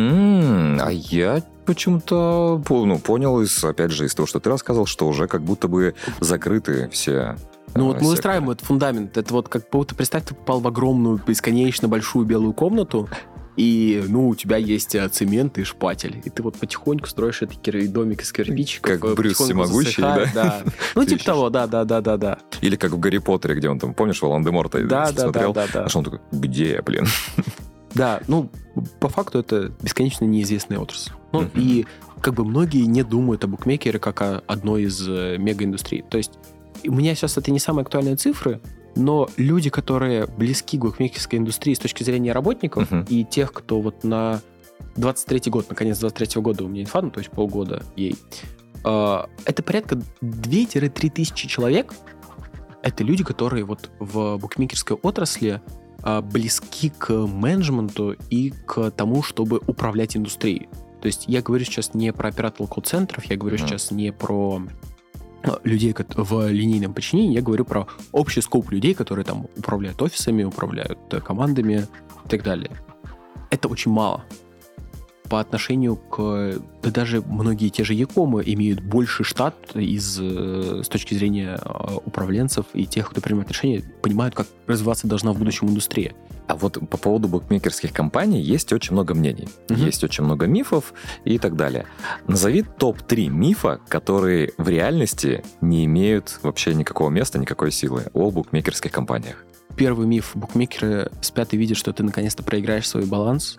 М, А я почему-то по- ну, понял, из, опять же, из того, что ты рассказывал, что уже как будто бы закрыты все. Ну э, вот мы секторы. устраиваем этот фундамент. Это вот как будто, представь, ты попал в огромную, бесконечно большую белую комнату, и, ну, у тебя есть э, цемент и шпатель. И ты вот потихоньку строишь этот кир- домик из кирпичиков. Как э, Брюс потихоньку Всемогущий, засыхает, да? Ну, Ты типа ищешь. того, да-да-да-да-да. Или как в Гарри Поттере, где он там, помнишь, Волан-де-Морта смотрел? Да-да-да-да. А что он такой, где я, блин? Да, ну, по факту это бесконечно неизвестная отрасль. Ну, Мгм. и как бы многие не думают о букмекере как о одной из э, мегаиндустрий. То есть у меня сейчас это не самые актуальные цифры, но люди, которые близки к букмекерской индустрии с точки зрения работников Мгм. и тех, кто вот на двадцать третий год, на конец двадцать третьего года у меня инфа, ну, то есть полгода ей, э, это порядка две-три тысячи человек. Это люди, которые вот в букмекерской отрасли а, близки к менеджменту и к тому, чтобы управлять индустрией. То есть я говорю сейчас не про операторов колл-центров, я говорю Мгм. сейчас не про а, людей кот- в линейном подчинении, я говорю про общий скоп людей, которые там управляют офисами, управляют э, командами и так далее. Это очень мало. По отношению к... Да даже многие те же Якомы имеют больше штат из, э, с точки зрения э, управленцев и тех, кто принимает решения, понимают, как развиваться должна в будущем индустрия. А вот по поводу букмекерских компаний есть очень много мнений. Мгм. Есть очень много мифов и так далее. Назови топ три мифа, которые в реальности не имеют вообще никакого места, никакой силы о букмекерских компаниях. Первый миф. Букмекеры спят и видят, что ты наконец-то проиграешь свой баланс.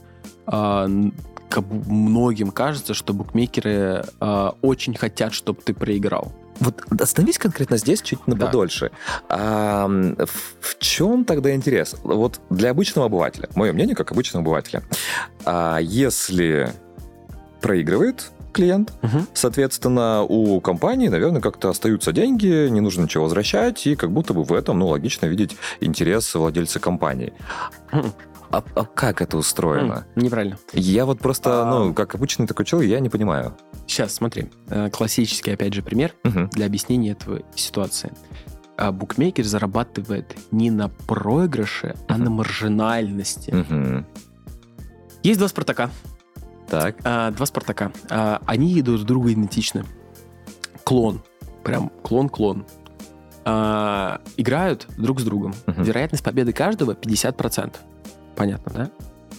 А, н- как бы многим кажется, что букмекеры а, очень хотят, чтобы ты проиграл. вот остановись конкретно здесь чуть на Да. подольше. А, в, в чем тогда интерес? Вот для обычного обывателя, мое мнение как обычного обывателя, а если проигрывает клиент, Мгм. соответственно, у компании, наверное, как-то остаются деньги, не нужно ничего возвращать, и как будто бы в этом, ну, логично видеть интерес владельца компании. Мгм. А, а как это устроено? М, Неправильно. Я вот просто, А. ну, как обычный такой человек, я не понимаю. Сейчас, смотри. Э, Классический, опять же, пример Мгм. для объяснения этого ситуации. А букмекер зарабатывает не на проигрыше, а Мгм. на маржинальности. Мгм. Есть два Спартака. Так. А, два Спартака. А, они друг другу идентичны. Клон. Прям клон-клон. А, играют друг с другом. Мгм. Вероятность победы каждого пятьдесят процентов. Понятно, да?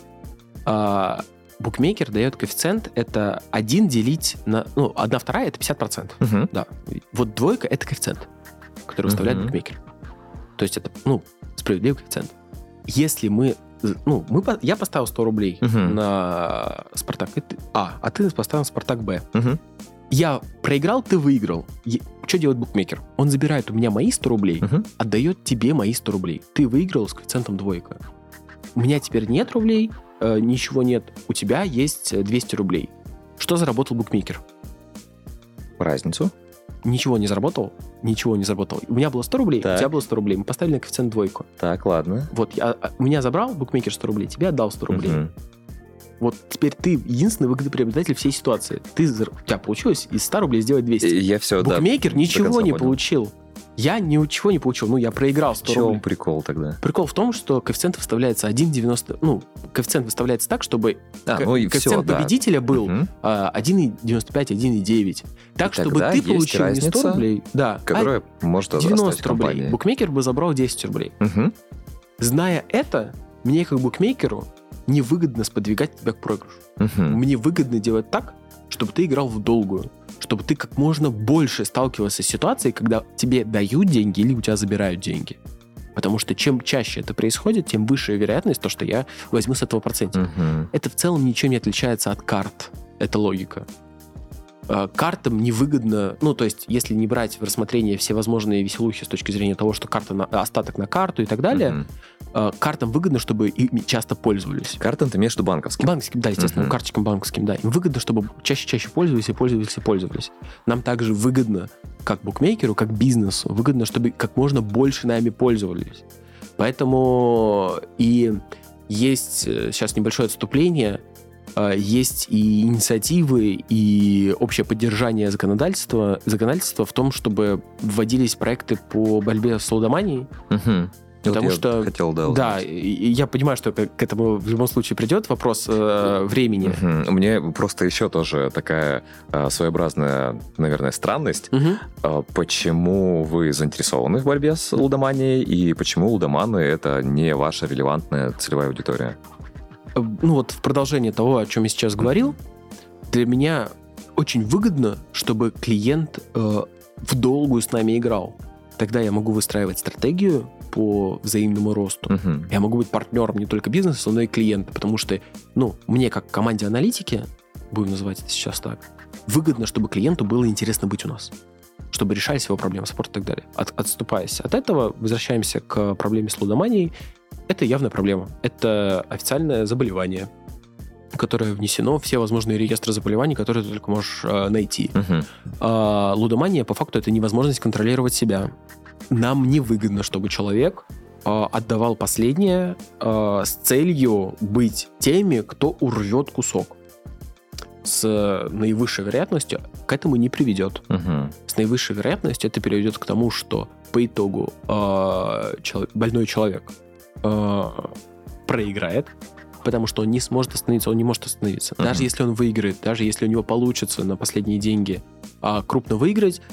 А, букмекер дает коэффициент, это один делить на... Ну, одна вторая — это пятьдесят процентов. Мгм. Да. Вот двойка — это коэффициент, который выставляет Мгм. букмекер. То есть это, ну, справедливый коэффициент. Если мы... Ну, мы, по- я поставил сто рублей Мгм. на Спартак и ты- А, а ты поставил Спартак Б. Мгм. Я проиграл, ты выиграл. Е- Что делает букмекер? Он забирает у меня мои сто рублей, Мгм. отдает тебе мои сто рублей. Ты выиграл с коэффициентом двойка. У меня теперь нет рублей, э, ничего нет. У тебя есть э, двести рублей. Что заработал букмекер? Разницу. Ничего не заработал, ничего не заработал. У меня было сто рублей, Так. у тебя было сто рублей. Мы поставили на коэффициент двойку. Так, ладно. Вот, я, а, у меня забрал букмекер сто рублей, тебе отдал сто рублей. Мгм. Вот теперь ты единственный выгодоприобретатель всей ситуации. Ты, зар- у тебя получилось из ста рублей сделать двести. И Я все, да. Букмекер до ничего конца не понял. получил. Я ничего не получил. Ну, я проиграл В сто чем рублей. прикол тогда? Прикол в том, что коэффициент выставляется один девяносто. Ну, коэффициент выставляется так, чтобы А, ко- ну и коэффициент все, да. победителя был Мгм. а, один девяносто пять, один девять. Так, И чтобы тогда ты есть получил не разница, сто рублей, да, Которая может а остаться в девяносто рублей. компании. Букмекер бы забрал десять рублей. Мгм. Зная это, мне как букмекеру невыгодно сподвигать тебя к проигрышу. Мгм. Мне выгодно делать так, чтобы ты играл в долгую, чтобы ты как можно больше сталкивался с ситуацией, когда тебе дают деньги или у тебя забирают деньги. Потому что чем чаще это происходит, тем выше вероятность, то, что я возьму с этого процентик. Мгм. Это в целом ничего не отличается от карт. Это логика. А, Картам невыгодно, ну, то есть, если не брать в рассмотрение все возможные веселухи с точки зрения того, что карта на, остаток на карту и так далее, Мгм. а, картам выгодно, чтобы ими часто пользовались. Картам ты имеешь в виду банковским? Банковским, да, естественно, Мгм. карточкам банковским, да. Им выгодно, чтобы чаще-чаще пользовались и пользовались и пользовались. Нам также выгодно, как букмекеру, как бизнесу, выгодно, чтобы как можно больше нами пользовались. Поэтому и есть э, сейчас небольшое отступление, э, есть и инициативы, и общее поддержание законодательства, законодательства в том, чтобы вводились проекты по борьбе с лудоманией. Мгм. Вот Потому я что- хотел, да, Да, узнать. и- и я понимаю, что к к этому в любом случае придет вопрос э, времени. Мгм. Мне просто еще тоже такая а, своеобразная, наверное, странность. Мгм. А, Почему вы заинтересованы в борьбе с лудоманией, и почему лудоманы — это не ваша релевантная целевая аудитория? Э, Ну вот в продолжение того, о чем я сейчас говорил, для меня очень выгодно, чтобы клиент э, в долгую с нами играл. Тогда я могу выстраивать стратегию по взаимному росту. Мгм. Я могу быть партнером не только бизнеса, но и клиента, потому что, ну, мне как команде аналитики, будем называть это сейчас так, выгодно, чтобы клиенту было интересно быть у нас, чтобы решались его проблемы, спорт и так далее. От- отступаясь от этого, возвращаемся к проблеме с лудоманией. Это явная проблема. Это официальное заболевание, которое внесено в все возможные реестры заболеваний, которые ты только можешь э, найти. Мгм. А, лудомания, по факту, это невозможность контролировать себя. Нам невыгодно, чтобы человек а, отдавал последнее а, с целью быть теми, кто урвет кусок. С наивысшей вероятностью к этому не приведет. Мгм. С наивысшей вероятностью это приведет к тому, что по итогу а, чело- больной человек а, проиграет, потому что он не сможет остановиться, он не может остановиться. Мгм. Даже если он выиграет, даже если у него получится на последние деньги а, крупно выиграть,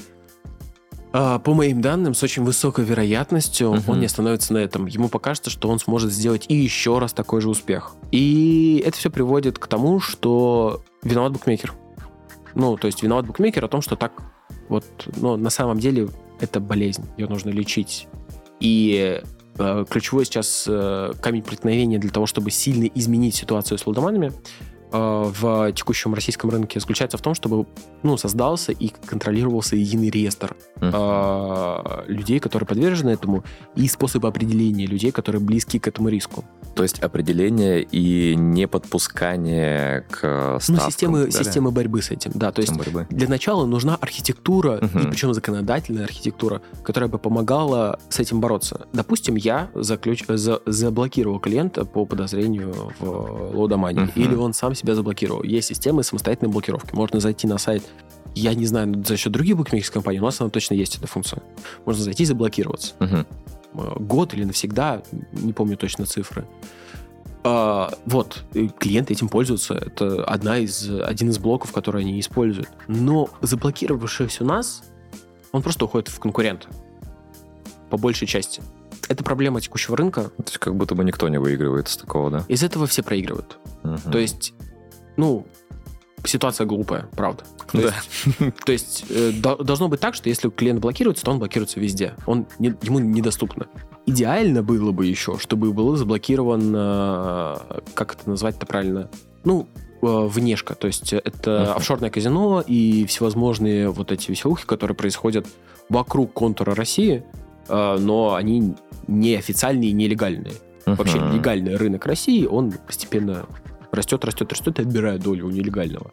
а, по моим данным, с очень высокой вероятностью Мгм. он не остановится на этом. Ему покажется, что он сможет сделать и еще раз такой же успех. И это все приводит к тому, что виноват букмекер. Ну, то есть виноват букмекер о том, что так вот, но на самом деле это болезнь, ее нужно лечить. И э, ключевой сейчас э, камень преткновения для того, чтобы сильно изменить ситуацию с лудоманами, в текущем российском рынке заключается в том, чтобы ну, создался и контролировался единый реестр uh-huh. людей, которые подвержены этому, и способы определения людей, которые близки к этому риску. То есть определение и не подпускание к ставкам? Ну, системы, системы борьбы с этим, да. То есть борьбы. Для начала нужна архитектура, uh-huh. и причем законодательная архитектура, которая бы помогала с этим бороться. Допустим, я заключ... за... заблокировал клиента по подозрению в лоудомании, uh-huh. или он сам себя заблокировал. Есть системы самостоятельной блокировки. Можно зайти на сайт, я не знаю, за счет других букмекерских компаний, у нас она точно есть, эта функция. Можно зайти и заблокироваться. Uh-huh. Год или навсегда, не помню точно цифры. А, вот, клиенты этим пользуются. Это одна из, один из блоков, которые они используют. Но заблокировавшись у нас, он просто уходит в конкурента. По большей части. Это проблема текущего рынка. То есть как будто бы никто не выигрывает с такого, да? Из этого все проигрывают. Uh-huh. То есть, ну, ситуация глупая, правда. То да. есть, то есть э, должно быть так, что если клиент блокируется, то он блокируется везде. Он, не, ему недоступно. Идеально было бы еще, чтобы был заблокирован, э, как это назвать-то правильно, ну, э, внешка. То есть это uh-huh. офшорное казино и всевозможные вот эти веселухи, которые происходят вокруг контура России, э, но они неофициальные и нелегальные. Uh-huh. Вообще легальный рынок России, он постепенно растет, растет, растет и отбирает долю у нелегального.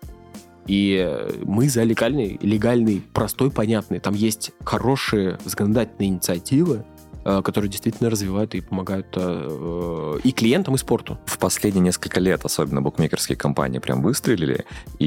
И мы за легальный, легальный, простой, понятный. Там есть хорошие законодательные инициативы, которые действительно развивают и помогают и клиентам, и спорту. В последние несколько лет особенно букмекерские компании прям выстрелили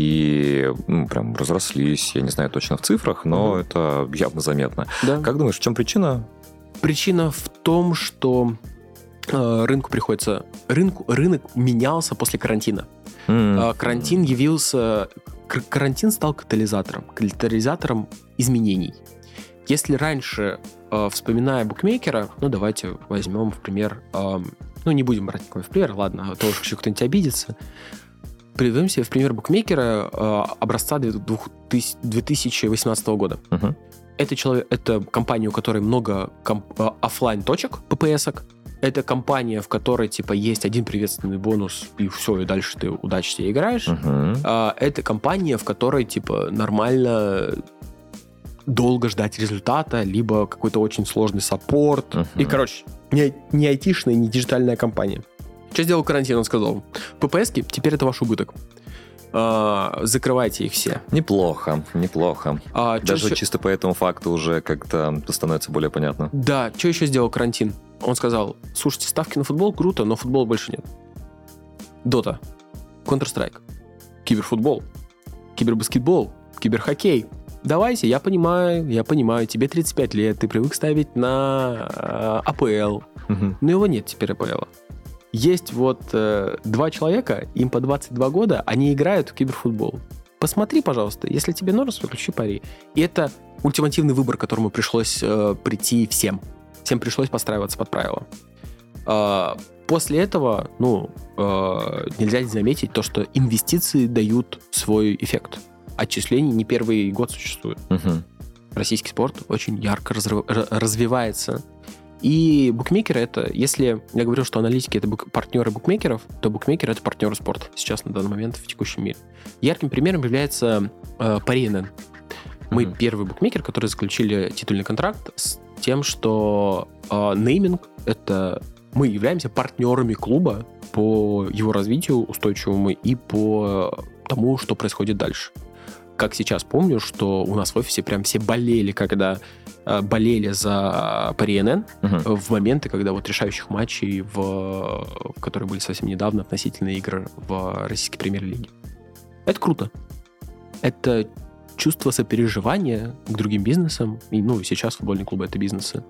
и ну, прям разрослись, я не знаю точно в цифрах, но mm-hmm. это явно заметно. Да. Как думаешь, в чем причина? Причина в том, что э, рынку приходится... Рынку, рынок менялся после карантина. Mm-hmm. Карантин явился... Карантин стал катализатором, катализатором изменений. Если раньше, э, вспоминая букмекера, ну, давайте возьмем в пример, э, ну, не будем брать такой в пример, ладно, а то уж еще кто-нибудь обидится. Приведем себе в пример букмекера э, образца две тысячи восемнадцатого года. Uh-huh. Это, человек, это компания, у которой много комп- офлайн-точек, пэ пэ эсок. Это компания, в которой, типа, есть один приветственный бонус, и все, и дальше ты удачи тебе играешь. Uh-huh. А, это компания, в которой, типа, нормально долго ждать результата, либо какой-то очень сложный саппорт. Uh-huh. И, короче, не, не айтишная, не диджитальная компания. Что сделал карантин? Он сказал, пэ пэ эски, теперь это ваш убыток. А, закрывайте их все. Неплохо, неплохо. А, Даже еще... чисто по этому факту уже как-то становится более понятно. Да, что еще сделал карантин? Он сказал, слушайте, ставки на футбол круто, но футбола больше нет. Дота, Counter-Strike, киберфутбол, кибербаскетбол, киберхоккей. Давайте, я понимаю, я понимаю, тебе тридцать пять лет, ты привык ставить на э, а пэ эл, угу. но его нет теперь а пэ эл. Есть вот э, два человека, им по двадцать два года, они играют в киберфутбол. Посмотри, пожалуйста, если тебе норм, выключи пари. И это ультимативный выбор, к которому пришлось э, прийти всем. Всем пришлось подстраиваться под правила. Э, после этого, ну, э, нельзя не заметить то, что инвестиции дают свой эффект. Отчислений не первый год существует. Uh-huh. Российский спорт очень ярко разрыв, развивается. И букмекеры это, если я говорю, что аналитики это бук, партнеры букмекеров, то букмекеры это партнеры спорта сейчас на данный момент в текущем мире. Ярким примером является э, пари эн эн. Мы uh-huh. первый букмекер, который заключили титульный контракт с тем, что э, нейминг это мы являемся партнерами клуба по его развитию устойчивому и по тому, что происходит дальше. Как сейчас помню, что у нас в офисе прям все болели, когда э, болели за пари эн эн uh-huh. в моменты, когда вот решающих матчей, в, в которые были совсем недавно относительно игр в российской премьер-лиге. Это круто. Это чувство сопереживания к другим бизнесам. И, ну, сейчас футбольные клубы — это бизнесы.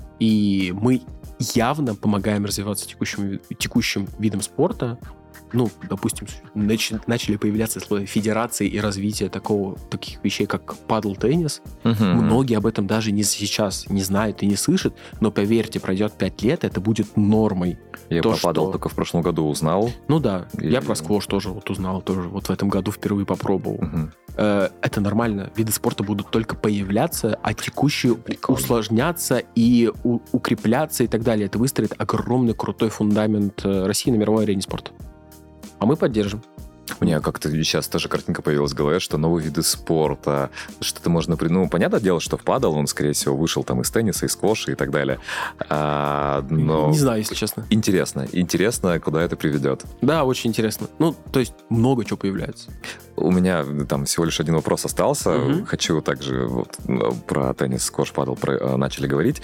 И мы явно помогаем развиваться текущим, текущим видом спорта. Ну, допустим, нач- начали появляться слои федерации и развития такого, таких вещей, как падл-теннис. Uh-huh. Многие об этом даже не сейчас не знают и не слышат, но, поверьте, пройдет пять лет, это будет нормой. Я То, про падл что... только в прошлом году узнал. Ну да, и... я про сквош тоже вот узнал, тоже вот в этом году впервые попробовал. Uh-huh. Э, это нормально, виды спорта будут только появляться, а текущие Прикольно. усложняться и у- укрепляться и так далее. Это выстроит огромный крутой фундамент России на мировой арене спорта. А мы поддержим. У меня как-то сейчас тоже картинка появилась в голове, что новые виды спорта, что-то можно... при- Ну, понятное дело, что в падал, он, скорее всего, вышел там из тенниса, из сквоша и так далее. А, но... Не знаю, если честно. Интересно. Интересно, куда это приведет. Да, очень интересно. Ну, то есть много чего появляется. У меня там всего лишь один вопрос остался. Мгм. Хочу также вот, ну, про теннис, сквош, падал про- э, начали говорить.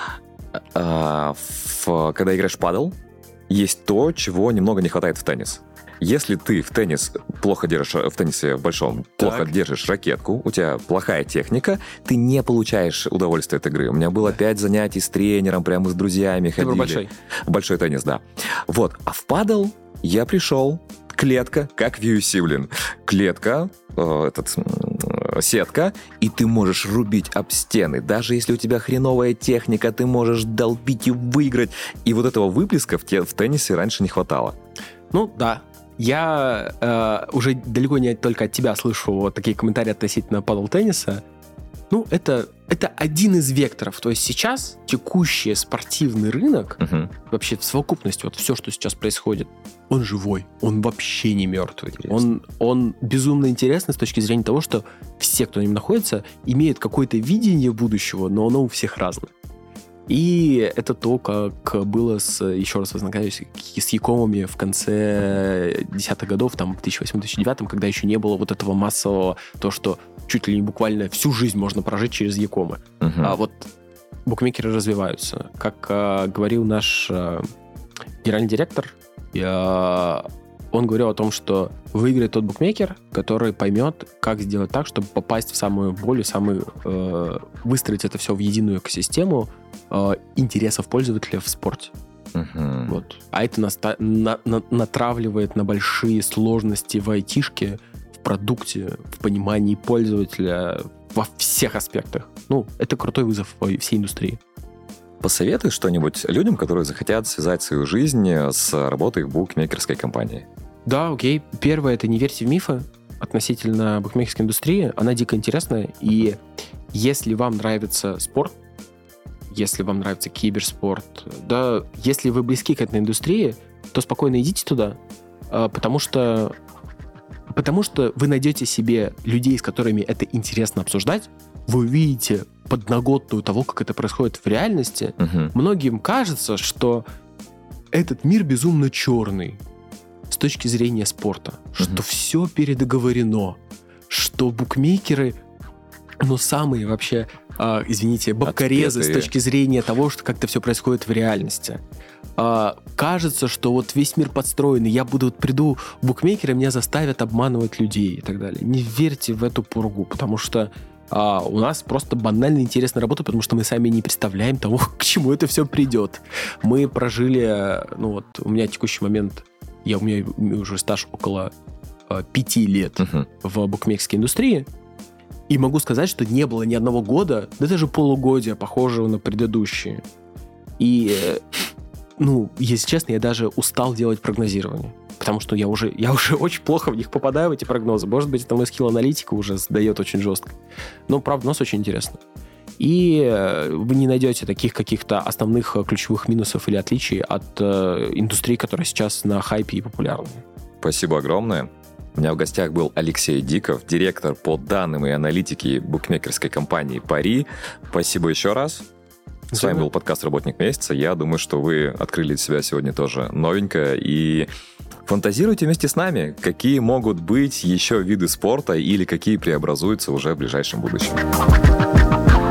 А, в- когда играешь в падал, есть то, чего немного не хватает в теннис. Если ты в теннис плохо держишь, в теннисе в большом, плохо Так. держишь ракетку, у тебя плохая техника, ты не получаешь удовольствие от игры. У меня было пять занятий с тренером, прямо с друзьями Ты про ходили. большой. Большой теннис, да. Вот. А в падал я пришел, клетка, как в ю эф си, блин. Клетка, э, этот, м, сетка, и ты можешь рубить об стены. Даже если у тебя хреновая техника, ты можешь долбить и выиграть. И вот этого выплеска в, те, в теннисе раньше не хватало. Ну, да. Я э, уже далеко не только от тебя слышу вот такие комментарии относительно падл-тенниса. Ну, это, это один из векторов. То есть сейчас текущий спортивный рынок, Мгм. вообще в совокупности, вот все, что сейчас происходит, он живой, он вообще не мертвый. Интересно. Он, он безумно интересный с точки зрения того, что все, кто в нем находится, имеют какое-то видение будущего, но оно у всех разное. И это то, как было с, еще раз ознакомлюсь, с Якомами в конце десятых годов, там, в тысяча восьмом - тысяча девятом, когда еще не было вот этого массового, то, что чуть ли не буквально всю жизнь можно прожить через Якомы. Мгм. А вот букмекеры развиваются. Как а, говорил наш а, генеральный директор, я- он говорил о том, что выиграет тот букмекер, который поймет, как сделать так, чтобы попасть в самую боль, и самую, э, выстроить это все в единую экосистему э, интересов пользователя в спорте. Мгм. Вот. А это наста- на- на- натравливает на большие сложности в айтишке, в продукте, в понимании пользователя во всех аспектах. Ну, это крутой вызов во- всей индустрии. Посоветуй что-нибудь людям, которые захотят связать свою жизнь с работой в букмекерской компании. Да, окей. Первое — это не верьте в мифы относительно букмекерской индустрии. Она дико интересная. И если вам нравится спорт, если вам нравится киберспорт, да, если вы близки к этой индустрии, то спокойно идите туда, а, потому что, потому что вы найдете себе людей, с которыми это интересно обсуждать, вы увидите подноготную того, как это происходит в реальности. Мгм. Многим кажется, что этот мир безумно черный с точки зрения спорта, что Мгм. все передоговорено, что букмекеры, ну, самые вообще, а, извините, бабкорезы с Отпетые. точки зрения того, что как-то все происходит в реальности. А, кажется, что вот весь мир подстроен, и я буду, вот приду в букмекеры, меня заставят обманывать людей и так далее. Не верьте в эту пургу, потому что а, у нас просто банально интересная работа, потому что мы сами не представляем того, к чему это все придет. Мы прожили, ну вот, у меня текущий момент, я, у меня уже стаж около а, пяти лет Мгм. в букмекерской индустрии, и могу сказать, что не было ни одного года, да даже полугодия, похожего на предыдущие. И, э, ну, если честно, я даже устал делать прогнозирование. Потому что я уже, я уже очень плохо в них попадаю, в эти прогнозы. Может быть, это мой скилл-аналитика уже сдает очень жестко. Но, правда, у нас очень интересно. И э, вы не найдете таких каких-то основных э, ключевых минусов или отличий от э, индустрии, которая сейчас на хайпе и популярна. Спасибо огромное. У меня в гостях был Алексей Диков, директор по данным и аналитике букмекерской компании «Пари». Спасибо еще раз. С вами был подкаст «Работник месяца». Я думаю, что вы открыли для себя сегодня тоже новенькое. И фантазируйте вместе с нами, какие могут быть еще виды спорта или какие преобразуются уже в ближайшем будущем.